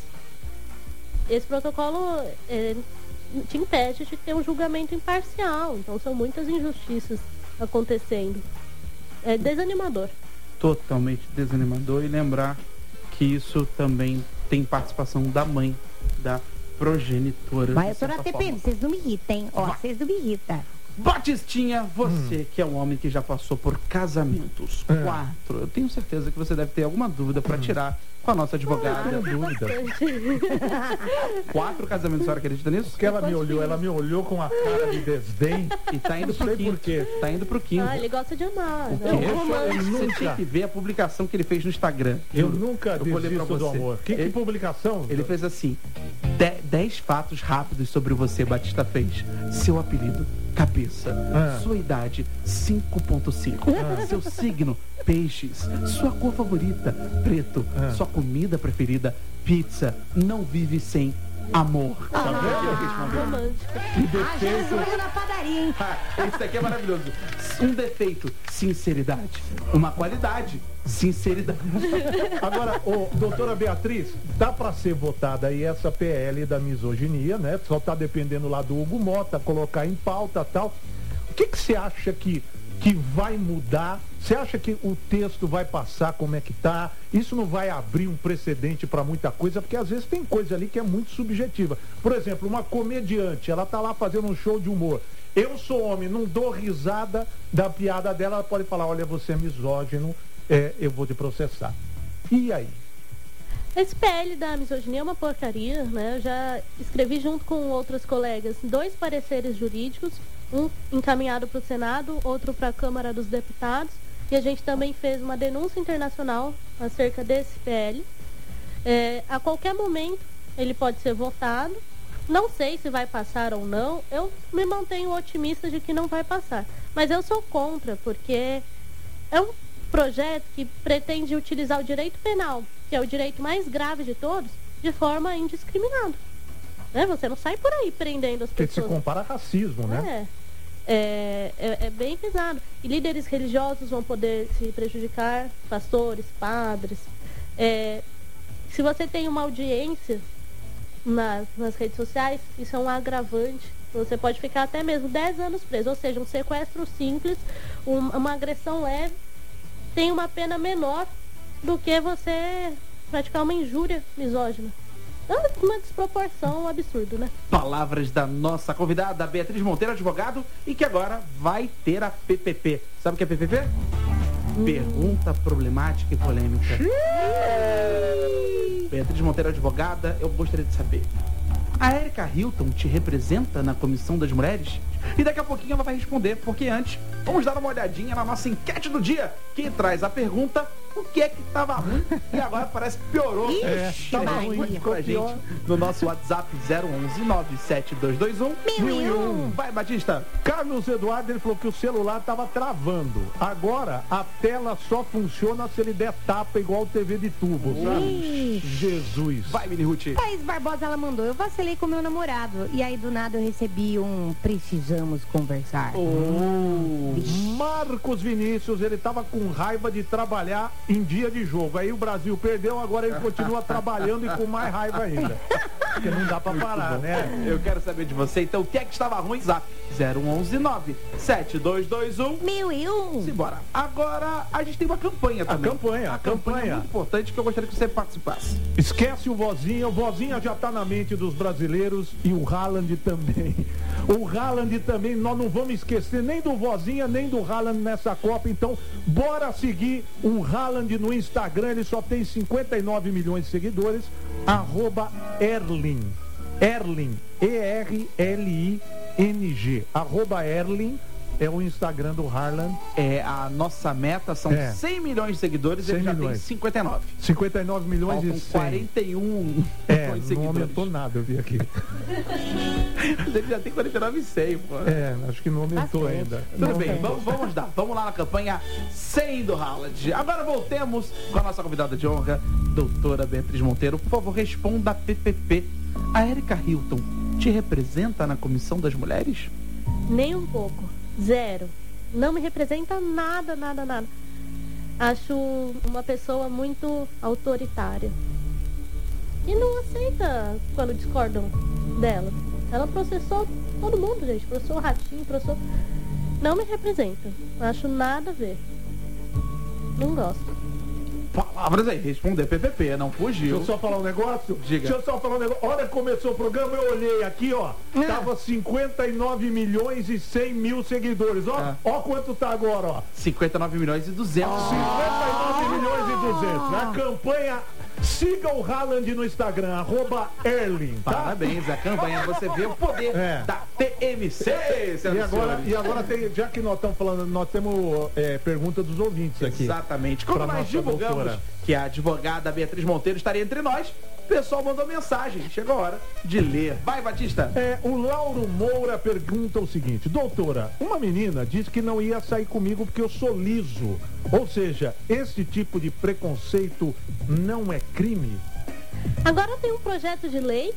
Esse protocolo é, te impede de ter um julgamento imparcial, então são muitas injustiças acontecendo. É desanimador. Totalmente desanimador. E lembrar que isso também tem participação da mãe, da progenitora. Mas de eu tô na certa T P M, forma. vocês não me irritem, ó, vocês não me irritam. Batistinha, você que é um homem que já passou por casamentos, É. quatro, eu tenho certeza que você deve ter alguma dúvida pra tirar com a nossa advogada. Não tenho dúvida. Quatro casamentos, a senhora acredita nisso? Porque ela me olhou, ela me olhou com a cara de desdém. E tá indo Não pro sei quinto. por quê. Tá indo pro quinto. Ah, ele gosta de amar. O É quê? um romance. Eu Você nunca- tinha que ver a publicação que ele fez no Instagram. Eu Juro. nunca Eu vou ler pra desisto do você. amor. Que, que Ele- publicação? Ele fez assim: de- dez fatos rápidos sobre você, Batista fez. Seu apelido, cabeça. Ah. Sua idade, cinco ponto cinco. Seu signo, peixes. Sua cor favorita, preto. Ah. Sua comida preferida, pizza. Não vive sem amor. Tá Sabe o que ele vendo? respondeu? Romântico. Que Ah, já defeito. resolveu na padaria, hein? Ah, esse aqui é maravilhoso. Um defeito, sinceridade. Uma qualidade, sinceridade. Agora, ô, doutora Beatriz, dá pra ser votada aí essa P L da misoginia, né? Só tá dependendo lá do Hugo Mota, colocar em pauta e tal. O que que você acha que, que vai mudar? Você acha que o texto vai passar como é que tá? Isso não vai abrir um precedente pra muita coisa? Porque às vezes tem coisa ali que é muito subjetiva. Por exemplo, uma comediante, ela tá lá fazendo um show de humor. Eu sou homem, não dou risada da piada dela, ela pode falar, olha, você é misógino, é, eu vou te processar. E aí? Esse P L da misoginia é uma porcaria, né? Eu já escrevi junto com outros colegas dois pareceres jurídicos, um encaminhado para o Senado, outro para a Câmara dos Deputados, e a gente também fez uma denúncia internacional acerca desse P L. É, a qualquer momento ele pode ser votado. Não sei se vai passar ou não. Eu me mantenho otimista de que não vai passar. Mas eu sou contra, porque é um projeto que pretende utilizar o direito penal, que é o direito mais grave de todos, de forma indiscriminada. Né? Você não sai por aí prendendo as Porque se pessoas. compara a racismo, né? É. É, é, é bem pesado. E líderes religiosos vão poder se prejudicar, pastores, padres. É, se você tem uma audiência nas, nas redes sociais, isso é um agravante. Você pode ficar até mesmo dez anos preso. Ou seja, um sequestro simples, um, uma agressão leve, tem uma pena menor do que você praticar uma injúria misógina. É uma desproporção absurda, né? Palavras da nossa convidada, Beatriz Monteiro, advogado, e que agora vai ter a P P P. Sabe o que é P P P? Hum. Pergunta problemática e polêmica. Beatriz Monteiro, advogada, eu gostaria de saber. A Erika Hilton te representa na Comissão das Mulheres? E daqui a pouquinho ela vai responder, porque antes, vamos dar uma olhadinha na nossa enquete do dia, que traz a pergunta: o que é que tava ruim e agora parece que piorou. É, Tava tava ruim, ruim, ficou pra ficou gente pior. no nosso WhatsApp zero onze nove sete dois dois um Mil e um. Vai, Batista. Carlos Eduardo, ele falou que o celular tava travando. Agora, a tela só funciona se ele der tapa igual T V de tubo, sabe? Jesus. Vai, Mini Ruth. Thaís Barbosa, ela mandou, eu vacilei com meu namorado. E aí, do nada, eu recebi um precisamos conversar. Oh. Marcos Vinícius, ele tava com raiva de trabalhar em dia de jogo. Aí o Brasil perdeu, agora ele continua trabalhando e com mais raiva ainda. Porque não dá pra parar, né? Eu quero saber de você, então, o que é que estava ruim? Zap zero onze nove sete dois dois um Mil e um. Simbora. Agora, a gente tem uma campanha também. campanha, a campanha. muito importante que eu gostaria que você participasse. Esquece o Vozinha, o Vozinha já tá na mente dos brasileiros e o Haaland também. O Haaland também, nós não vamos esquecer nem do Vozinha, nem do Haaland nessa Copa, então bora seguir o Haaland no Instagram, ele só tem cinquenta e nove milhões de seguidores, arroba Erling, Erling, E R L I N G, arroba Erling. É o Instagram do Haaland. É, a nossa meta são É. cem milhões de seguidores e cem ele já milhões. tem cinquenta e nove. cinquenta e nove milhões Faltam e cem. quarenta e um É, milhões de não seguidores. aumentou nada, eu vi aqui. Ele já tem quarenta e nove e cem, pô. É, acho que não aumentou Bastante. ainda. Tudo Não bem, aumentou. vamos, vamos dar. Vamos lá na campanha cem do Haaland. Agora voltemos com a nossa convidada de honra, doutora Beatriz Monteiro. Por favor, responda a P P P. A Erika Hilton te representa na Comissão das Mulheres? Nem um pouco. Zero. Não me representa nada, nada, nada. Acho uma pessoa muito autoritária. E não aceita quando discordam dela. Ela processou todo mundo, gente. Processou o Ratinho, processou... Não me representa. Acho nada a ver. Não gosto. Palavras aí, responder P P P, não Deixa fugiu. eu só falar um negócio? Diga. Deixa eu só falar um negócio. Hora que começou o programa, eu olhei aqui, ó. Ah. Tava cinquenta e nove milhões e cem mil seguidores. Ó, Ah. ó quanto tá agora, ó. cinquenta e nove milhões e duzentos. cinquenta e nove milhões e duzentos. A campanha, siga o Haaland no Instagram, arroba Erling, tá? Parabéns, a campanha. Você vê o poder É. da T M C, senhoras E agora, senhores. e agora tem, já que nós estamos falando, nós temos é, pergunta dos ouvintes aqui. Exatamente. Quando Pra nós nossa divulgamos doutora. que a advogada Beatriz Monteiro estaria entre nós, o pessoal mandou mensagem. Chegou a hora de ler. Vai, Batista. É, o Lauro Moura pergunta o seguinte: doutora, uma menina disse que não ia sair comigo porque eu sou liso. Ou seja, esse tipo de preconceito não é crime? Agora tem um projeto de lei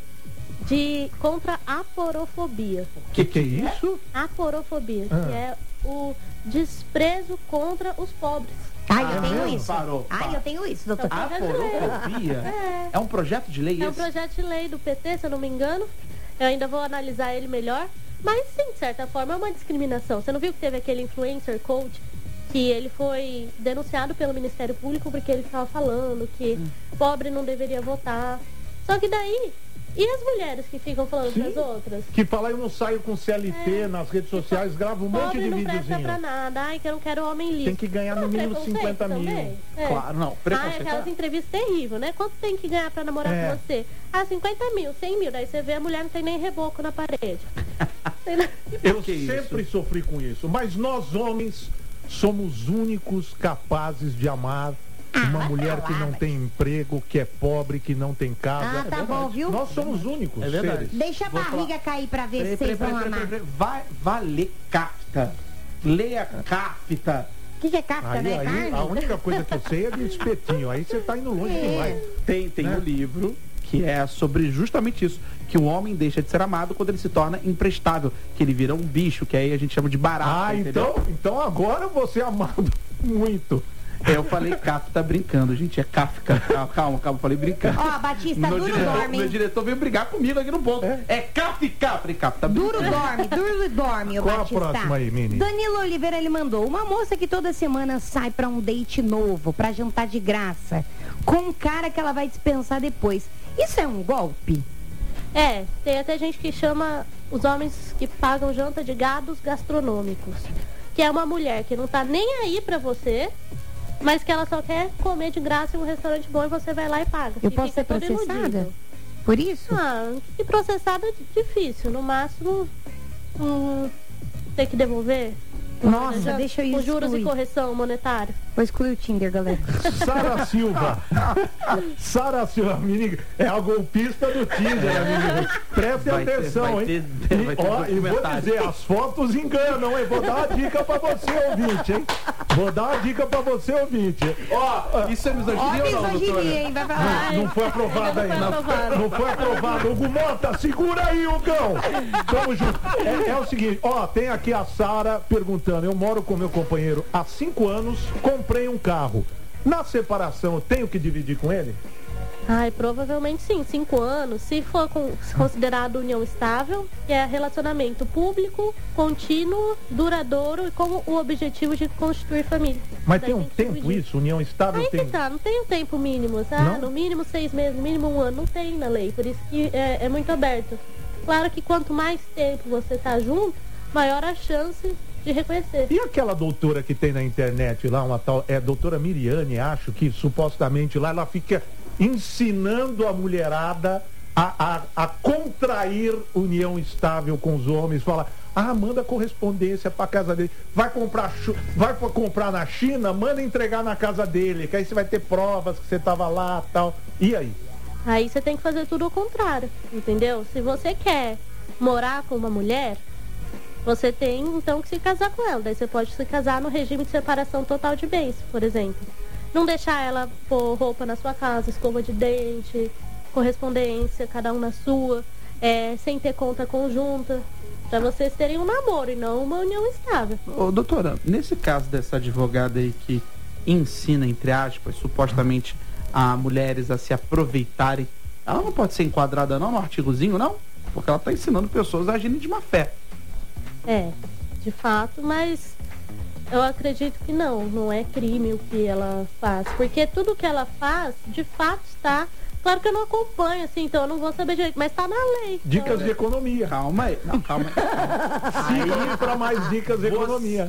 de contra a aporofobia. O que, que é isso? Aporofobia, Ah. que é o desprezo contra os pobres. Ai, Ah, eu tenho mesmo? isso. Parou, Ai, parou. eu tenho isso, doutor. Ah, Aporofobia? É. É um projeto de lei É um esse? projeto de lei do P T, se eu não me engano. Eu ainda vou analisar ele melhor. Mas sim, de certa forma, é uma discriminação. Você não viu que teve aquele influencer coach que ele foi denunciado pelo Ministério Público porque ele ficava falando que pobre não deveria votar. Só que daí, e as mulheres que ficam falando Sim. para as outras? Que falar eu não saio com C L T É. nas redes sociais, gravo um monte Pobre de não presta videozinho. pra nada. Ai, que eu não quero homem liso. Tem que ganhar no Não, mínimo preconceito cinquenta mil. também. É. Claro, não. Ah, Preconceito. aquelas entrevistas terríveis, né? Quanto tem que ganhar pra namorar É. com você? Ah, cinquenta mil, cem mil. Daí você vê a mulher não tem nem reboco na parede. Sei lá. Eu que isso? sempre sofri com isso, mas nós homens somos únicos capazes de amar uma vai mulher pra que lá, não vai. tem emprego, que é pobre, que não tem casa. Ah, tá bom, viu? Nós somos únicos É verdade. seres. Deixa a Vou barriga cair pra ver Peraí, se peraí, vocês vão peraí, peraí, amar. peraí. Vai, vai ler Kafka. Leia Kafka. O que, que é Kafka, Aí, né? aí, Carne? a única coisa que eu sei é de espetinho. Aí você tá indo longe É. demais. Tem, tem Né? um livro que é sobre justamente isso, que o homem deixa de ser amado quando ele se torna imprestável, que ele vira um bicho, que aí a gente chama de barato, Ah, entendeu? então, então agora você é amado muito. Eu falei Kafka brincando, gente, é Kafka. Calma, calma, calma, eu falei brincando. Ó, Batista, meu, duro diretor, dorme. meu diretor veio brigar comigo aqui no ponto. É? É, Kafka, falei Kafka, Duro brincando. dorme, duro dorme, ô Qual a Batista. próxima aí, Mini? Danilo Oliveira, ele mandou. Uma moça que toda semana sai pra um date novo, pra jantar de graça, com um cara que ela vai dispensar depois. Isso é um golpe? É, tem até gente que chama os homens que pagam janta de gados gastronômicos. Que é uma mulher que não tá nem aí pra você, mas que ela só quer comer de graça em um restaurante bom e você vai lá e paga. Eu E posso fica ser todo processada? iludido. Por isso? Ah, e processada é difícil. No máximo, hum, ter que devolver. Nossa, Já- deixa eu ir Com juros e excluir. correção monetária. Vou excluir o Tinder, galera. Sara Silva. Sara Silva, menina, é a golpista do Tinder, amigo. Preste Vai ter- atenção, vai hein? ter- E, vai ter ó, e vou documentário. dizer, as fotos enganam, hein? Vou dar uma dica pra você, ouvinte, hein? Vou dar uma dica pra você, ouvinte. Ó, isso é Ó, misoginia ou não, doutora? misoginia, hein? Vai falar. Não foi aprovado ainda ainda. não foi aprovado. Não foi aprovado. Hugo Mota, segura aí, Hugão. Tamo junto. É, é o seguinte, ó, tem aqui a Sara perguntando. Eu moro com meu companheiro há cinco anos, comprei um carro. Na separação, eu tenho que dividir com ele? Ai, provavelmente sim, cinco anos. Se for com- considerado união estável, que é relacionamento público, contínuo, duradouro e com o objetivo de constituir família. Mas Daí tem um que tempo dividir. isso? União estável Aí tem... que tá, não tem um tempo mínimo, tá? Não? No mínimo seis meses, no mínimo um ano, não tem na lei. Por isso que é, é muito aberto. Claro que quanto mais tempo você tá junto, maior a chance de reconhecer. E aquela doutora que tem na internet lá, uma tal, é a doutora Miriane, acho que supostamente lá ela fica ensinando a mulherada a, a, a contrair união estável com os homens, fala, ah, manda correspondência pra casa dele, vai comprar, chu- vai pra comprar na China, manda entregar na casa dele, que aí você vai ter provas que você tava lá e tal. E aí? Aí você tem que fazer tudo ao contrário, entendeu? Se você quer morar com uma mulher, você tem então que se casar com ela. Daí você pode se casar no regime de separação total de bens, por exemplo. Não deixar ela pôr roupa na sua casa, escova de dente, correspondência, cada um na sua, é, sem ter conta conjunta, pra vocês terem um namoro e não uma união estável. Ô, doutora, nesse caso dessa advogada aí que ensina, entre aspas, supostamente a mulheres a se aproveitarem, ela não pode ser enquadrada não no artigozinho, não? Porque ela está ensinando pessoas a agirem de má fé. É, de fato, mas eu acredito que não, não é crime o que ela faz, porque tudo que ela faz, de fato está, claro que eu não acompanho, assim, então eu não vou saber direito, mas está na lei. Dicas Então, de economia. Calma aí, não, calma aí. Siga para mais dicas de Você- economia.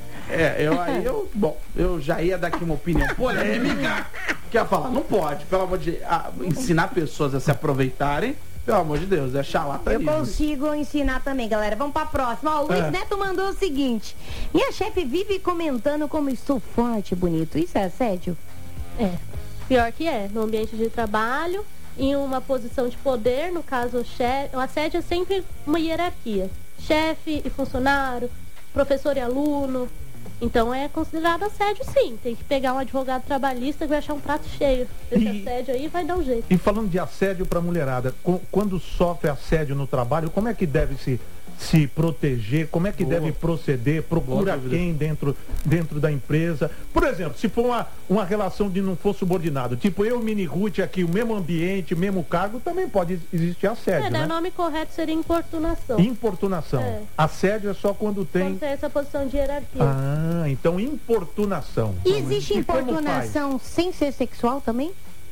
É, eu aí eu, bom, eu já ia dar aqui uma opinião polêmica, que ia falar, não pode, pelo amor de ah, ensinar pessoas a se aproveitarem, pelo amor de Deus, é Eu charlatanismo. consigo ensinar também, galera. Vamos pra próxima. Ó, o Luiz É. Neto mandou o seguinte: minha chefe vive comentando como estou forte e bonito. Isso é assédio? É, pior que é, no ambiente de trabalho, em uma posição de poder, no caso o chefe, o assédio é sempre uma hierarquia. Chefe e funcionário, professor e aluno. Então é considerado assédio sim. Tem que pegar um advogado trabalhista que vai achar um prato cheio. Esse E- assédio aí vai dar um jeito. E falando de assédio para mulherada, co- quando sofre assédio no trabalho, como é que deve se, se proteger? Como é que Boa. deve proceder? Procura Boa dúvida. quem dentro, dentro da empresa? Por exemplo, se for uma, uma relação de não for subordinado, tipo eu e Mini Ruth aqui, o mesmo ambiente, o mesmo cargo, também pode existir assédio, É, né? né? O nome correto seria importunação. Importunação. É. Assédio é só quando tem... Quando tem essa posição de hierarquia. Ah, então importunação. E existe E como importunação sem ser sexual também?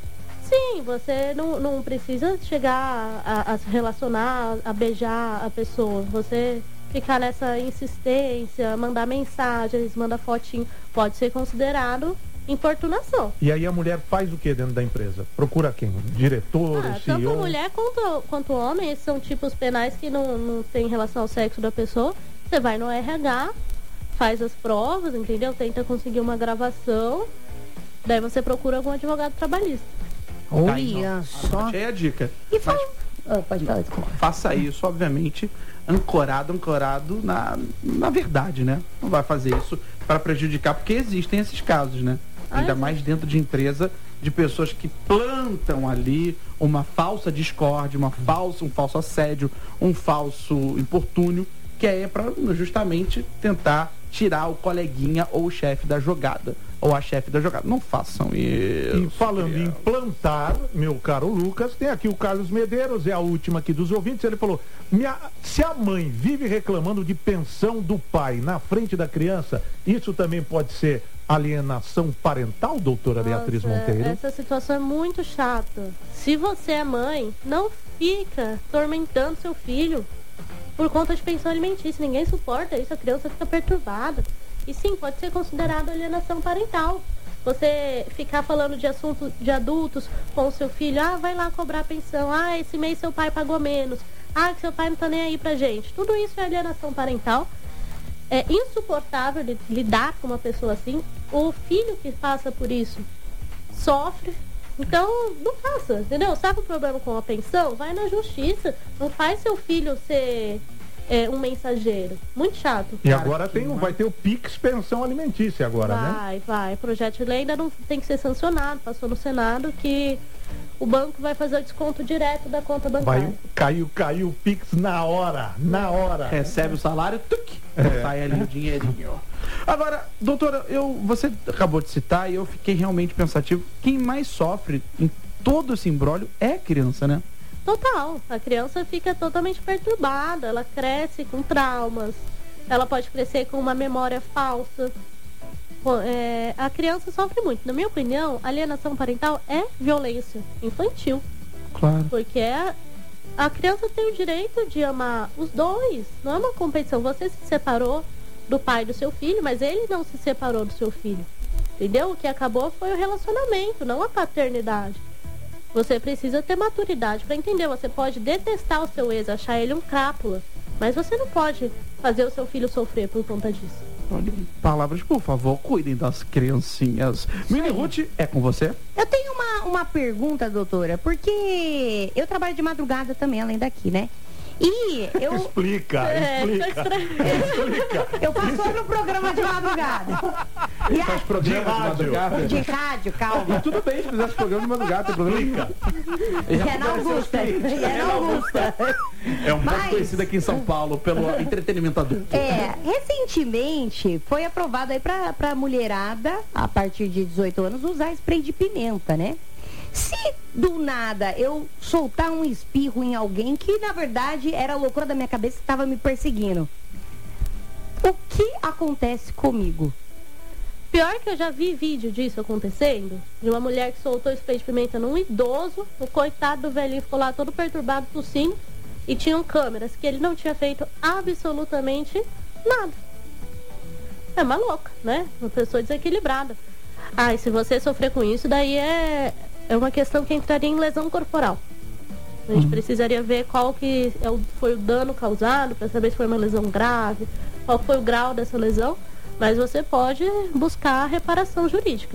Sim, você não, não precisa chegar a, a se relacionar, a beijar a pessoa. Você ficar nessa insistência, mandar mensagens, mandar fotinho, pode ser considerado importunação. E aí a mulher faz o que dentro da empresa? Procura quem? Diretor, Ah, o C E O? tanto mulher quanto, quanto homem, esses são tipos penais que não, não tem relação ao sexo da pessoa. Você vai no R H, faz as provas, entendeu? Tenta conseguir uma gravação, daí você procura algum advogado trabalhista. Tá aí, Olha não. só. Anote aí a dica. E Mas fala. Ah, pode falar, desculpa. faça isso, obviamente, ancorado, ancorado na, na verdade, né? Não vai fazer isso para prejudicar, porque existem esses casos, né? Ah, Ainda existe. mais dentro de empresa, de pessoas que plantam ali uma falsa discórdia, uma falsa, um falso assédio, um falso importúnio, que é para justamente tentar tirar o coleguinha ou o chefe da jogada, ou a chefe da jogada. Não façam isso. E falando em plantar, meu caro Lucas, tem aqui o Carlos Medeiros, é a última aqui dos ouvintes. Ele falou: minha, se a mãe vive reclamando de pensão do pai na frente da criança, isso também pode ser alienação parental, doutora Beatriz Nossa, Monteiro? Essa situação é muito chata. Se você é mãe, não fica tormentando seu filho por conta de pensão alimentícia. Ninguém suporta isso, a criança fica perturbada. E sim, pode ser considerado alienação parental. Você ficar falando de assuntos de adultos com o seu filho, ah, vai lá cobrar pensão, ah, esse mês seu pai pagou menos, ah, que seu pai não tá nem aí pra gente. Tudo isso é alienação parental. É insuportável li- lidar com uma pessoa assim. o filho que passa por isso sofre. Então, não faça, entendeu? Sabe o problema com a pensão? Vai na justiça. Não faz seu filho ser é, um mensageiro. Muito chato. E agora tem, vai ter o Pix Pensão Alimentícia agora, vai, né? Vai, vai. O projeto de lei ainda não tem que ser sancionado. Passou no Senado que o banco vai fazer o desconto direto da conta bancária. Vai, caiu, caiu o Pix na hora, na hora. Recebe o salário, tuc, É. sai ali o dinheirinho. Agora, doutora, eu, você acabou de citar e eu fiquei realmente pensativo. Quem mais sofre em todo esse imbróglio é a criança, né? Total. A criança fica totalmente perturbada. Ela cresce com traumas. Ela pode crescer com uma memória falsa. Pô, é, a criança sofre muito. Na minha opinião, alienação parental é violência infantil. Claro. Porque a, a criança tem o direito de amar os dois. Não é uma competição. Você se separou do pai do seu filho, mas ele não se separou do seu filho. Entendeu? O que acabou foi o relacionamento, não a paternidade. Você precisa ter maturidade para entender. Você pode detestar o seu ex, achar ele um crápula, mas você não pode fazer o seu filho sofrer por conta disso. Olha, palavras, por favor, cuidem das criancinhas. Mini Ruth, é com você? Eu tenho uma, uma pergunta, doutora, porque eu trabalho de madrugada também, além daqui, né? E eu, Explica, É, explica. tá Explica. eu passo no programa de madrugada. E Faz a, programa de, rádio. madrugada? de rádio, calma. E tudo bem se fizesse programa de madrugada, tem problema nenhum. Ele já Que é na conheceu os Augusta. clientes. E é na Augusta. É um pouco Mas- conhecido aqui em São Paulo pelo entretenimento adulto. É, recentemente foi aprovado aí pra, pra mulherada, a partir de dezoito anos, usar spray de pimenta, né? Se do nada eu soltar um espirro em alguém que na verdade era a loucura da minha cabeça que estava me perseguindo, o que acontece comigo? Pior que eu já vi vídeo disso acontecendo, de uma mulher que soltou spray de pimenta num idoso, o coitado do velhinho ficou lá todo perturbado, tossindo, e tinham câmeras que ele não tinha feito absolutamente nada. É uma louca, né? Uma pessoa desequilibrada. Ah, e se você sofrer com isso, daí é, é uma questão que entraria em lesão corporal. A gente precisaria ver qual que é o, foi o dano causado, para saber se foi uma lesão grave, qual foi o grau dessa lesão. Mas você pode buscar reparação jurídica.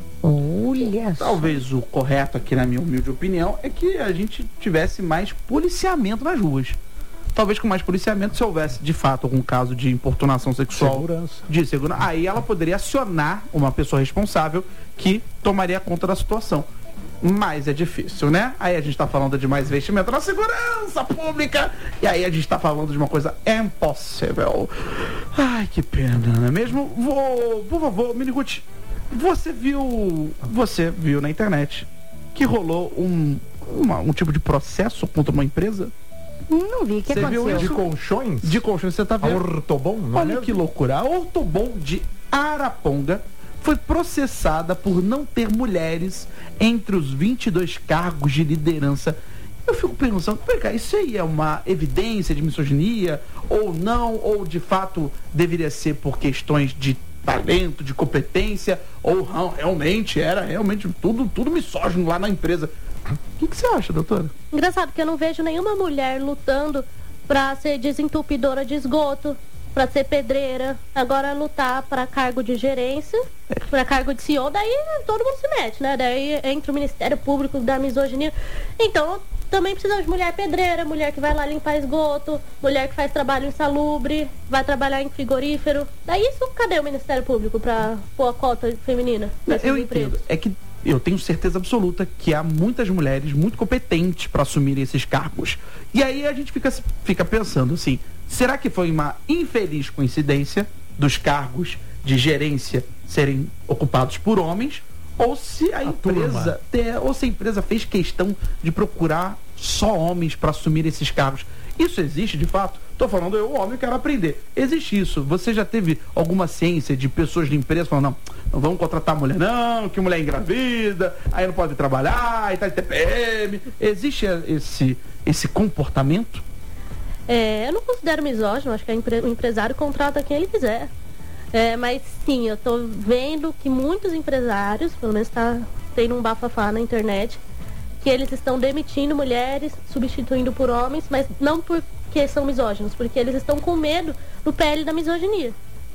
Olha só. Talvez o correto aqui, na minha humilde opinião, é que a gente tivesse mais policiamento nas ruas. Talvez com mais policiamento, se houvesse de fato algum caso de importunação sexual, Segurança. de segurança, aí ela poderia acionar uma pessoa responsável que tomaria conta da situação. Mas é difícil, né? Aí a gente tá falando de mais investimento na segurança pública. E aí a gente tá falando de uma coisa impossível. Ai, que pena, não é mesmo? Vou, por favor, Mini Ruth, você viu. Você viu na internet que rolou um, uma- um tipo de processo contra uma empresa? Não vi, o que Você viu aconteceu? De isso? colchões? De colchões, você tá A vendo? Ortobon, não é Olha mesmo? que loucura. A Ortobon de Araponga foi processada por não ter mulheres entre os vinte e dois cargos de liderança. Eu fico pensando, peraí, cara, isso aí é uma evidência de misoginia ou não, ou de fato deveria ser por questões de talento, de competência, ou não, realmente era realmente tudo, tudo misógino lá na empresa. O que, que você acha, doutora? Engraçado que eu não vejo nenhuma mulher lutando pra ser desentupidora de esgoto, pra ser pedreira, agora lutar pra cargo de gerência, pra cargo de C E O, daí todo mundo se mete, né? Daí entra o Ministério Público da misoginia. Então, também precisamos de mulher pedreira, mulher que vai lá limpar esgoto, mulher que faz trabalho insalubre, vai trabalhar em frigorífero. Daí isso, cadê o Ministério Público pra pôr a cota feminina nesses Eu empregos? entendo. É que eu tenho certeza absoluta que há muitas mulheres muito competentes para assumirem esses cargos. E aí a gente fica, fica pensando assim, será que foi uma infeliz coincidência dos cargos de gerência serem ocupados por homens? Ou se a, A empresa ter- ou se a empresa fez questão de procurar só homens para assumir esses cargos? Isso existe de fato? Tô falando eu, homem, quero aprender. Existe isso. Você já teve alguma ciência de pessoas de empresa falando, não, não vamos contratar mulher não, que mulher engravida, aí não pode trabalhar, aí tá de T P M. Existe esse, esse comportamento? É, eu não considero misógino, acho que a empre- o empresário contrata quem ele quiser. É, mas sim, eu tô vendo que muitos empresários, pelo menos tá tendo um bafafá na internet, que eles estão demitindo mulheres, substituindo por homens, mas não porque são misóginos, porque eles estão com medo do P L da misoginia.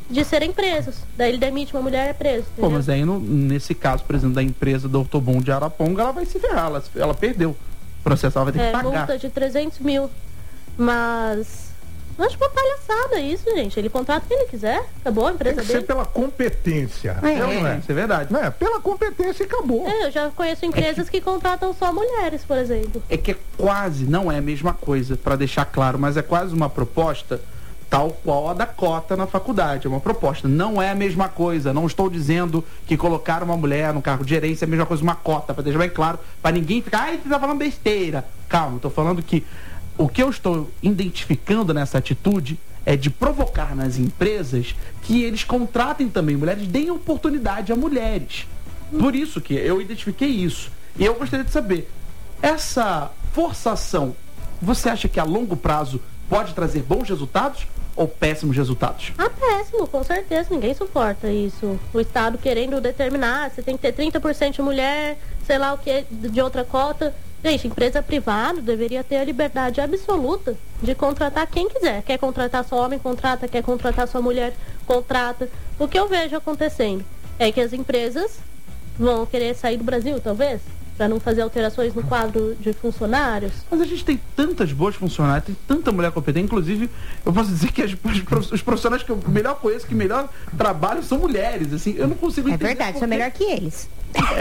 de serem presos. Daí ele demite uma mulher e é preso. Pô, entendeu? mas aí no- nesse caso, por exemplo, da empresa do Ortobon de Araponga, ela vai se ferrar, ela, ela perdeu o processo, ela vai ter É, que pagar. multa de trezentos mil. Mas eu acho uma palhaçada isso, gente. Ele contrata quem ele quiser. Acabou a Tem empresa que ser dele. pela competência. É, É ou não é? Isso é verdade. Não é? Pela competência e acabou. É, eu já conheço empresas que contratam só mulheres, por exemplo. É que é quase, não é a mesma coisa, para deixar claro, mas é quase uma proposta tal qual a da cota na faculdade. É uma proposta, não é a mesma coisa. Não estou dizendo que colocar uma mulher no cargo de gerência é a mesma coisa, uma cota, para deixar bem claro, para ninguém ficar, ai, você tá falando besteira. Calma, estou falando que o que eu estou identificando nessa atitude é de provocar nas empresas que eles contratem também mulheres, deem oportunidade a mulheres. Por isso que eu identifiquei isso. E eu gostaria de saber, essa forçação, você acha que a longo prazo pode trazer bons resultados ou péssimos resultados? Ah, péssimo, com certeza. Ninguém suporta isso. O Estado querendo determinar, você tem que ter trinta por cento de mulher, sei lá o que, de outra cota. Gente, empresa privada deveria ter a liberdade absoluta de contratar quem quiser. Quer contratar só homem, contrata. Quer contratar só mulher, contrata. O que eu vejo acontecendo é que as empresas vão querer sair do Brasil, talvez, para não fazer alterações no quadro de funcionários. Mas a gente tem tantas boas funcionárias, tem tanta mulher competente, inclusive eu posso dizer que as- os prof- os profissionais que eu melhor conheço, que melhor trabalham, são mulheres, assim, eu não consigo É entender. verdade, por sou quê. melhor que eles.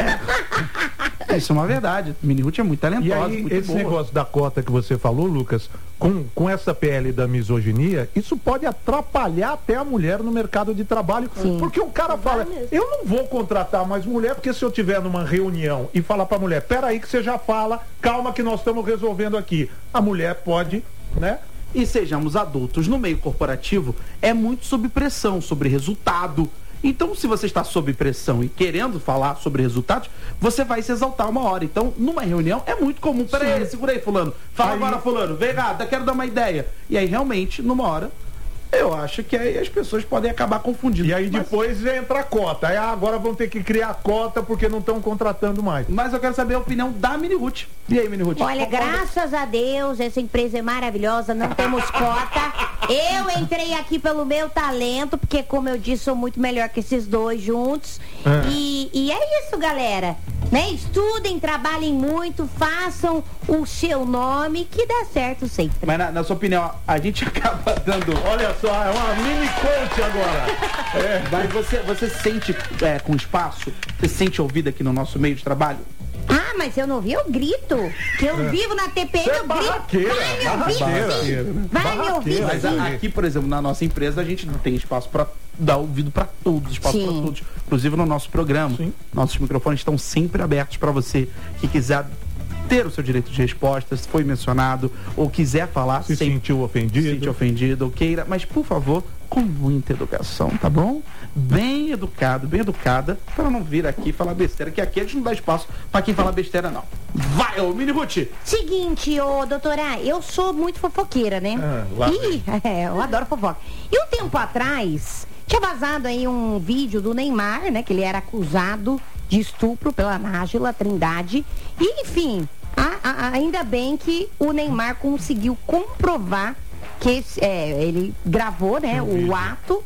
Isso é uma verdade, Mini Ruth é muito E talentosa, aí, muito esse boa. negócio da cota que você falou, Lucas, com, com essa P L da misoginia, isso pode atrapalhar até a mulher no mercado de trabalho. Sim. Porque o cara fala, mesmo. eu não vou contratar mais mulher, porque se eu tiver numa reunião e falar pra mulher, peraí que você já fala, calma que nós estamos resolvendo aqui. A mulher pode, né? E sejamos adultos, no meio corporativo é muito sob pressão, sobre resultado. Então, se você está sob pressão e querendo falar sobre resultados, você vai se exaltar uma hora. Então, numa reunião é muito comum. Peraí, segura aí, fulano. Fala Aí- agora, fulano. Vem cá, quero dar uma ideia. E aí, realmente, numa hora, eu acho que aí as pessoas podem acabar confundindo. E aí Mas- depois entra a cota. Aí ah, agora vão ter que criar cota porque não estão contratando mais. Mas eu quero saber a opinião da Mini Ruth. E aí, Mini Ruth? Olha, Concorda? graças a Deus, essa empresa é maravilhosa, não temos cota. Eu entrei aqui pelo meu talento, porque, como eu disse, sou muito melhor que esses dois juntos. É. E, e é isso, galera. Né? Estudem, trabalhem muito, façam o seu nome, que dá certo sempre. Mas na, na sua opinião, a gente acaba dando... Olha só, é uma mini coach agora. É. Mas você, você se sente é, com espaço? Você se sente ouvida aqui no nosso meio de trabalho? Ah, mas eu não vi, eu grito. Que eu vivo na T P M, Você é eu grito. barraqueira, Vai me ouvir, barraqueira. sim. Vai me ouvir, Mas sim. a- aqui, por exemplo, na nossa empresa, a gente não tem espaço para dar ouvido para todos, espaço Sim. para todos. Inclusive no nosso programa. Sim. Nossos microfones estão sempre abertos para você que quiser ter o seu direito de resposta, se foi mencionado, ou quiser falar, Se sem sentiu se ofendido. sentir ofendido, ou queira, mas por favor, com muita educação, tá bom? Bem educado, bem educada, para não vir aqui falar besteira, que aqui a gente não dá espaço para quem falar besteira, não. Vai, ô Mini Ruth! Seguinte, ô doutora, eu sou muito fofoqueira, né? Ah, lá Ih, é, eu adoro fofoca. E um tempo atrás, tinha vazado aí um vídeo do Neymar, né? Que ele era acusado de estupro pela Nájila Trindade. E, enfim, a- a- ainda bem que o Neymar conseguiu comprovar que esse- é, ele gravou, né, o ato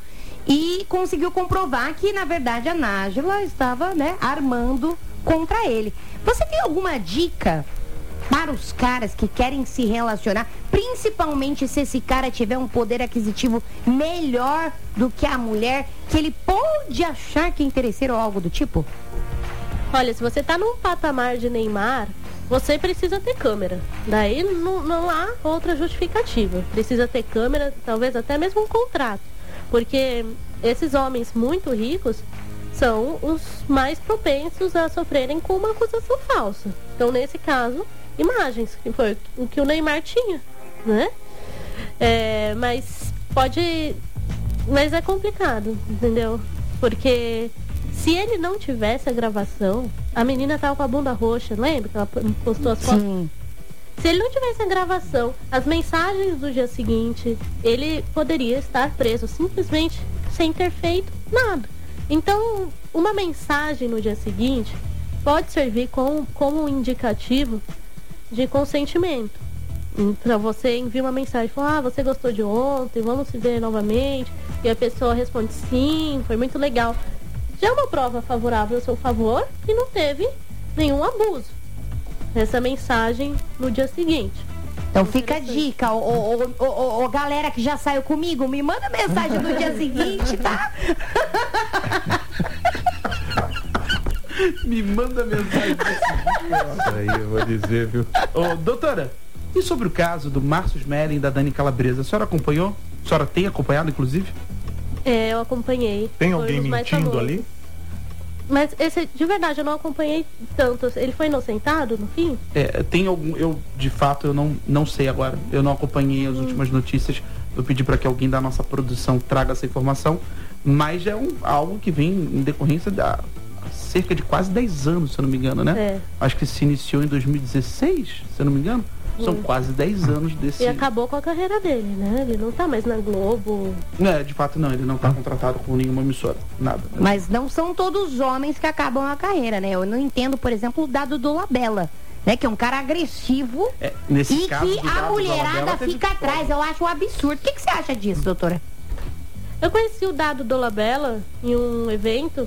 e conseguiu comprovar que, na verdade, a Nájila estava, né, armando contra ele. Você tem alguma dica para os caras que querem se relacionar, principalmente se esse cara tiver um poder aquisitivo melhor do que a mulher, que ele pode achar que é interesseiro ou algo do tipo? Olha, se você tá num patamar de Neymar, você precisa ter câmera. Daí não, não há outra justificativa. Precisa ter câmera, talvez até mesmo um contrato. Porque esses homens muito ricos são os mais propensos a sofrerem com uma acusação falsa. Então, nesse caso, imagens, que foi o que o Neymar tinha, né? É, mas pode... Mas é complicado, entendeu? Porque se ele não tivesse a gravação, a menina tava com a bunda roxa, lembra que ela postou as fotos? Sim. Se ele não tivesse a gravação, as mensagens do dia seguinte, ele poderia estar preso simplesmente sem ter feito nada. Então, uma mensagem no dia seguinte pode servir com, como um indicativo de consentimento. Então você envia uma mensagem, fala, ah, você gostou de ontem, vamos se ver novamente. E a pessoa responde, sim, foi muito legal. Já é uma prova favorável a seu favor e não teve nenhum abuso. Essa mensagem no dia seguinte. Então fica a dica, ô, ô, ô, ô, ô, galera que já saiu comigo, me manda mensagem no dia seguinte, tá? Me manda mensagem. Aí eu vou dizer, viu? Ô, doutora, e sobre o caso do Márcio Smelling e da Dani Calabresa? A senhora acompanhou? A senhora tem acompanhado, inclusive? É, eu acompanhei. Tem Foi alguém um dos mais mentindo famosos. ali? Mas esse, de verdade, eu não acompanhei tanto. Ele foi inocentado no fim? É, tem algum. Eu, de fato, eu não, não sei agora. Eu não acompanhei as últimas notícias. Eu pedi para que alguém da nossa produção traga essa informação. Mas é um, algo que vem em decorrência da cerca de quase dez anos, se eu não me engano, né? É. Acho que se iniciou em dois mil e dezesseis, se eu não me engano. São Hum. quase dez anos desse. E acabou com a carreira dele, né? Ele não tá mais na Globo. É, de fato não, ele não está contratado com nenhuma emissora. Nada. Mas não são todos os homens que acabam a carreira, né? Eu não entendo, por exemplo, o Dado do Labella, né? Que é um cara agressivo É, nesse e caso que do a Dado mulherada Dolabella, teve fica prova. atrás. Eu acho um absurdo. O que, que você acha disso, doutora? Eu conheci o Dado Dolabella em um evento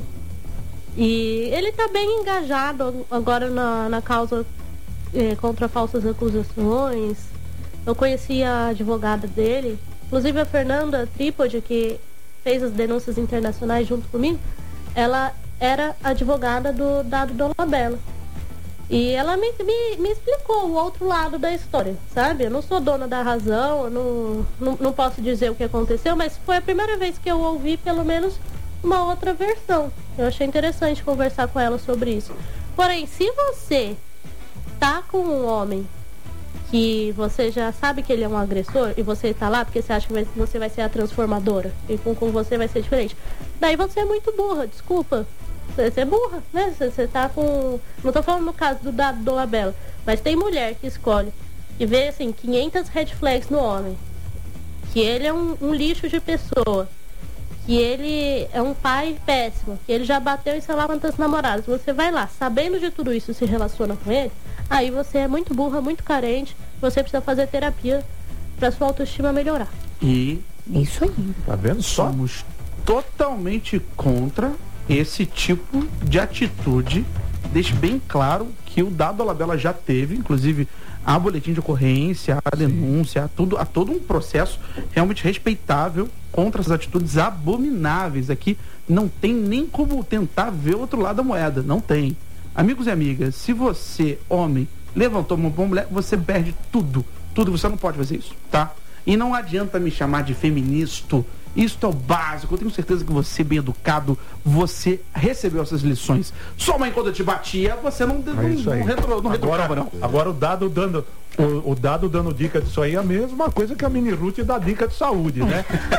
e ele tá bem engajado agora na, na causa eh, contra falsas acusações. Eu conheci a advogada dele, inclusive a Fernanda Trípode, que fez as denúncias internacionais junto comigo, ela era advogada do Dado Dolabella. E ela me, me, me explicou o outro lado da história, sabe? Eu não sou dona da razão, eu não, não, não posso dizer o que aconteceu, mas foi a primeira vez que eu ouvi pelo menos uma outra versão. Eu achei interessante conversar com ela sobre isso. Porém, se você tá com um homem que você já sabe que ele é um agressor e você tá lá porque você acha que vai- você vai ser a transformadora e com, com você vai ser diferente, daí você é muito burra, desculpa. Você você é burra, né? Você, você tá com... Não tô falando no caso do Dado Dolabella, mas tem mulher que escolhe e vê, assim, quinhentas red flags no homem. Que ele é um, um lixo de pessoa. Que ele é um pai péssimo. Que ele já bateu em sei lá quantas namoradas. Você vai lá, sabendo de tudo isso, se relaciona com ele, aí você é muito burra, muito carente. Você precisa fazer terapia pra sua autoestima melhorar. E Isso aí. Tá vendo só? somos totalmente contra esse tipo de atitude. Deixe bem claro que o Dado Dolabella já teve, inclusive, há boletim de ocorrência, há denúncia, há, tudo, há todo um processo realmente respeitável contra essas atitudes abomináveis. Aqui não tem nem como tentar ver o outro lado da moeda, não tem. Amigos e amigas, se você, homem, levantou uma boa mulher, você perde tudo, tudo, você não pode fazer isso, tá? E não adianta me chamar de feministo. Isso é o básico. Eu tenho certeza que você, bem educado, você recebeu essas lições. Sua mãe, quando te batia, você não, não, É isso aí. não, retro, não Agora, retrocava, não. agora o dado dando o, o dado dando dica disso aí é a mesma coisa que a Mini Ruth dá dica de saúde, né?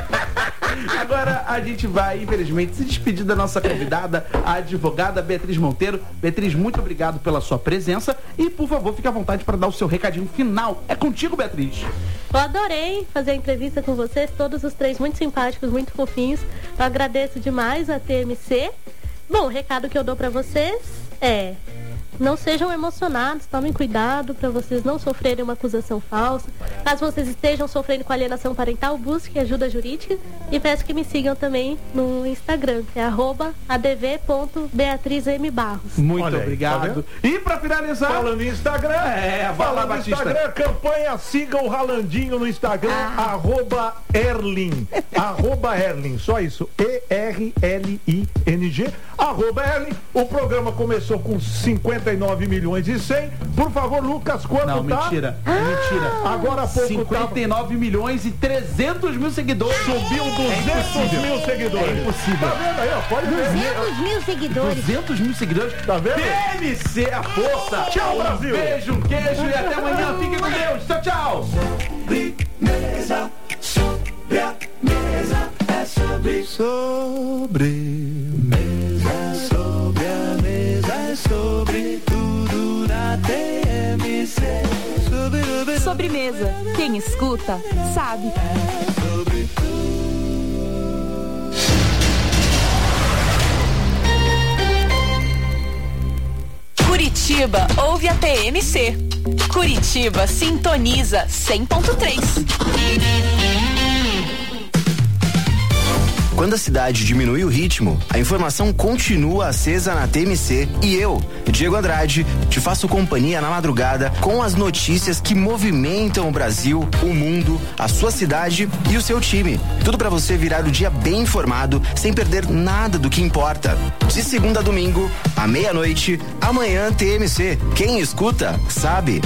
Agora a gente vai, infelizmente, se despedir da nossa convidada, a advogada Beatriz Monteiro. Beatriz, muito obrigado pela sua presença e, por favor, fique à vontade para dar o seu recadinho final. É contigo, Beatriz. Eu adorei fazer a entrevista com vocês, todos os três muito simpáticos, muito fofinhos. Eu agradeço demais a T M C. Bom, o recado que eu dou pra vocês é: não sejam emocionados, tomem cuidado para vocês não sofrerem uma acusação falsa. Caso vocês estejam sofrendo com alienação parental, busque ajuda jurídica e peço que me sigam também no Instagram, que é arroba adv ponto beatrizmbarros. Muito Olha aí, obrigado. tá e para finalizar, Falando em Instagram, É, vai lá, falando em Batista. Instagram, campanha, siga o Ralandinho no Instagram, arroba Erlin, arroba Erlin, só isso, E R L I N G, arroba Erlin. O programa começou com cinquenta e nove milhões e cem. Por favor, Lucas, quanto não, tá? mentira, é mentira. Agora há pouco cinquenta e nove milhões e trezentos mil seguidores. subiu duzentos mil seguidores. É impossível. Tá vendo aí, ó? Pode ver. duzentos mil seguidores. duzentos mil seguidores. Tá vendo? T M C, a força. Tchau, Um Brasil. beijo, um queijo e até amanhã. Fiquem com Deus. Tchau, tchau. Mesa, sobre a mesa, é sobre, sobre mesa, sobre a mesa, é sobre tudo na T M C. Sobre, sobre, Sobremesa. Quem escuta, sabe. sobre tudo. Curitiba ouve a T M C. Curitiba sintoniza cem ponto três. Quando a cidade diminui o ritmo, a informação continua acesa na T M C e eu, Diego Andrade, te faço companhia na madrugada com as notícias que movimentam o Brasil, o mundo, a sua cidade e o seu time. Tudo para você virar o dia bem informado, sem perder nada do que importa. De segunda a domingo, à meia-noite, amanhã T M C. Quem escuta, sabe.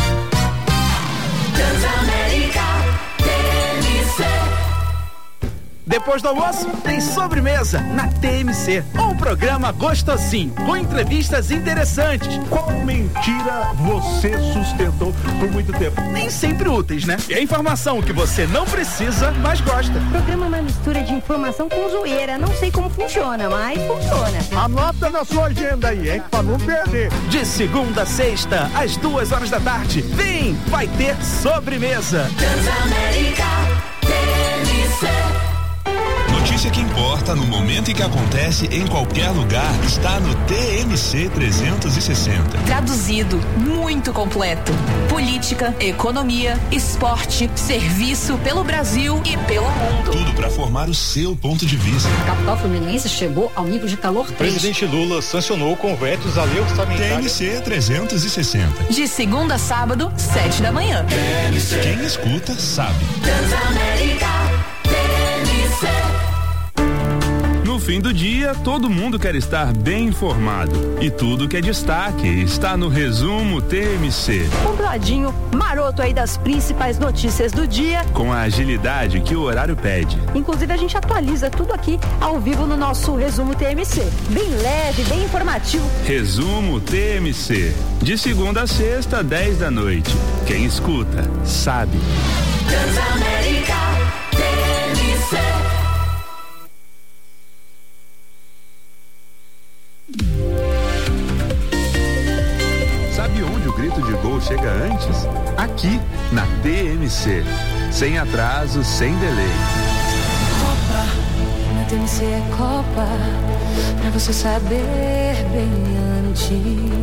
Transamérica, T M C. Depois do almoço, tem sobremesa na T M C. Um programa gostosinho, com entrevistas interessantes. Qual mentira você sustentou por muito tempo? Nem sempre úteis, né? É informação que você não precisa, mas gosta. O programa é uma mistura de informação com zoeira. Não sei como funciona, mas funciona. Anota na sua agenda aí, hein? Pra não perder. De segunda a sexta, às duas horas da tarde. Vem, vai ter sobremesa. Transamérica, T M C. Notícia que importa no momento em que acontece em qualquer lugar está no T M C trezentos e sessenta. Traduzido, muito completo. Política, economia, esporte, serviço pelo Brasil e pelo mundo. Tudo para formar o seu ponto de vista. A capital fluminense chegou ao nível de calor três. Presidente Lula sancionou convetes à lei orçamentária. T M C trezentos e sessenta. De segunda a sábado, sete da manhã. T M C. Quem escuta, sabe. Transamérica, T M C. No fim do dia, todo mundo quer estar bem informado. E tudo que é destaque está no Resumo T M C. Compradinho, maroto aí das principais notícias do dia. Com a agilidade que o horário pede. Inclusive, a gente atualiza tudo aqui ao vivo no nosso Resumo T M C. Bem leve, bem informativo. Resumo T M C. De segunda a sexta, dez da noite. Quem escuta, sabe. Transamérica, T M C. Sabe onde o grito de gol chega antes? Aqui, na T M C. Sem atraso, sem delay. Copa, na T M C é Copa, pra você saber bem antes.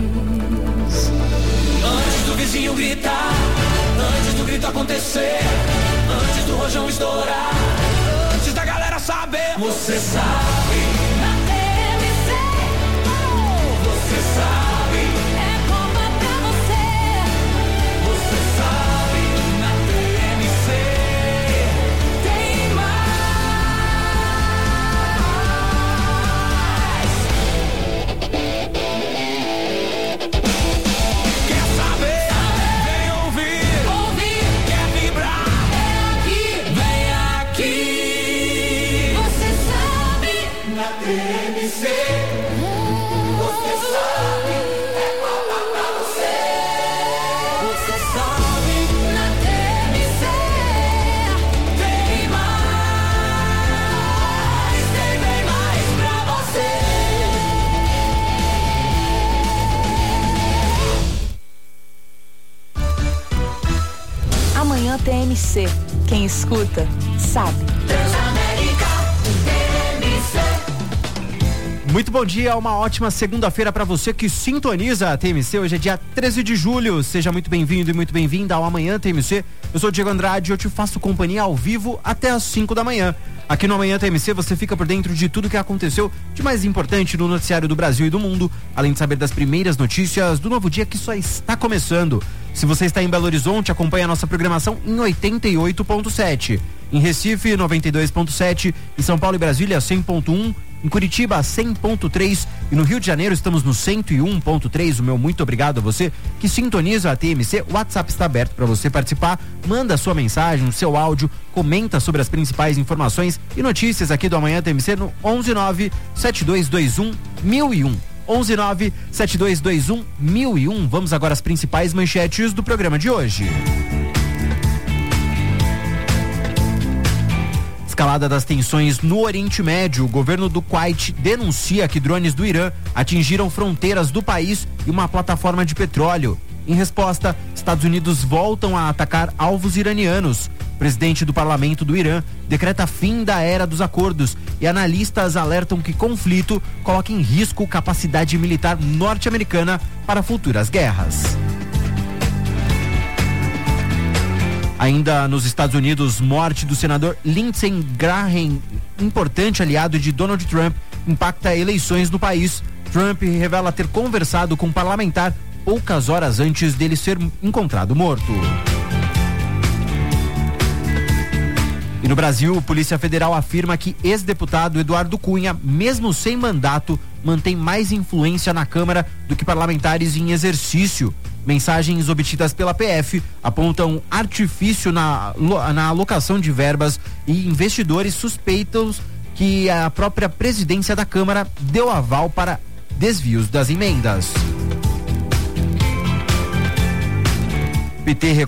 Antes do vizinho gritar, antes do grito acontecer, antes do rojão estourar, antes da galera saber, você sabe. Na T M C, oh, você sabe. É Copa pra você. Você sabe. Na T M C tem mais. Quer saber? Vem ouvir. Ouvir. Quer vibrar? É aqui. Vem aqui. Você sabe. Na T M C. Você sabe. É Copa pra você. Você sabe. Na T M C tem mais. Tem bem mais pra você. Amanhã T M C. Quem escuta, sabe. Transamérica, T M C. Muito bom dia, uma ótima segunda-feira para você que sintoniza a T M C. Hoje é dia treze de julho. Seja muito bem-vindo e muito bem-vinda ao Amanhã T M C. Eu sou o Diego Andrade e eu te faço companhia ao vivo até às cinco da manhã. Aqui no Amanhã T M C você fica por dentro de tudo que aconteceu de mais importante no noticiário do Brasil e do mundo, além de saber das primeiras notícias do novo dia que só está começando. Se você está em Belo Horizonte, acompanhe a nossa programação em oitenta e oito ponto sete. Em Recife, noventa e dois ponto sete. Em São Paulo e Brasília, cem ponto um. Em Curitiba, cem ponto três. E no Rio de Janeiro, estamos no cento e um ponto três. O meu muito obrigado a você que sintoniza a T M C. O WhatsApp está aberto para você participar. Manda a sua mensagem, o seu áudio, comenta sobre as principais informações e notícias aqui do Amanhã T M C no onze nove sete dois dois um mil e um. onze nove sete dois dois um mil e um. Vamos agora às principais manchetes do programa de hoje. Escalada das tensões no Oriente Médio, o governo do Kuwait denuncia que drones do Irã atingiram fronteiras do país e uma plataforma de petróleo. Em resposta, Estados Unidos voltam a atacar alvos iranianos. O presidente do parlamento do Irã decreta fim da era dos acordos e analistas alertam que conflito coloca em risco capacidade militar norte-americana para futuras guerras. Ainda nos Estados Unidos, morte do senador Lindsey Graham, importante aliado de Donald Trump, impacta eleições no país. Trump revela ter conversado com um parlamentar poucas horas antes dele ser encontrado morto. E no Brasil, a Polícia Federal afirma que ex-deputado Eduardo Cunha, mesmo sem mandato, mantém mais influência na Câmara do que parlamentares em exercício. Mensagens obtidas pela P F apontam artifício na, na alocação de verbas e investidores suspeitos que a própria presidência da Câmara deu aval para desvios das emendas. P T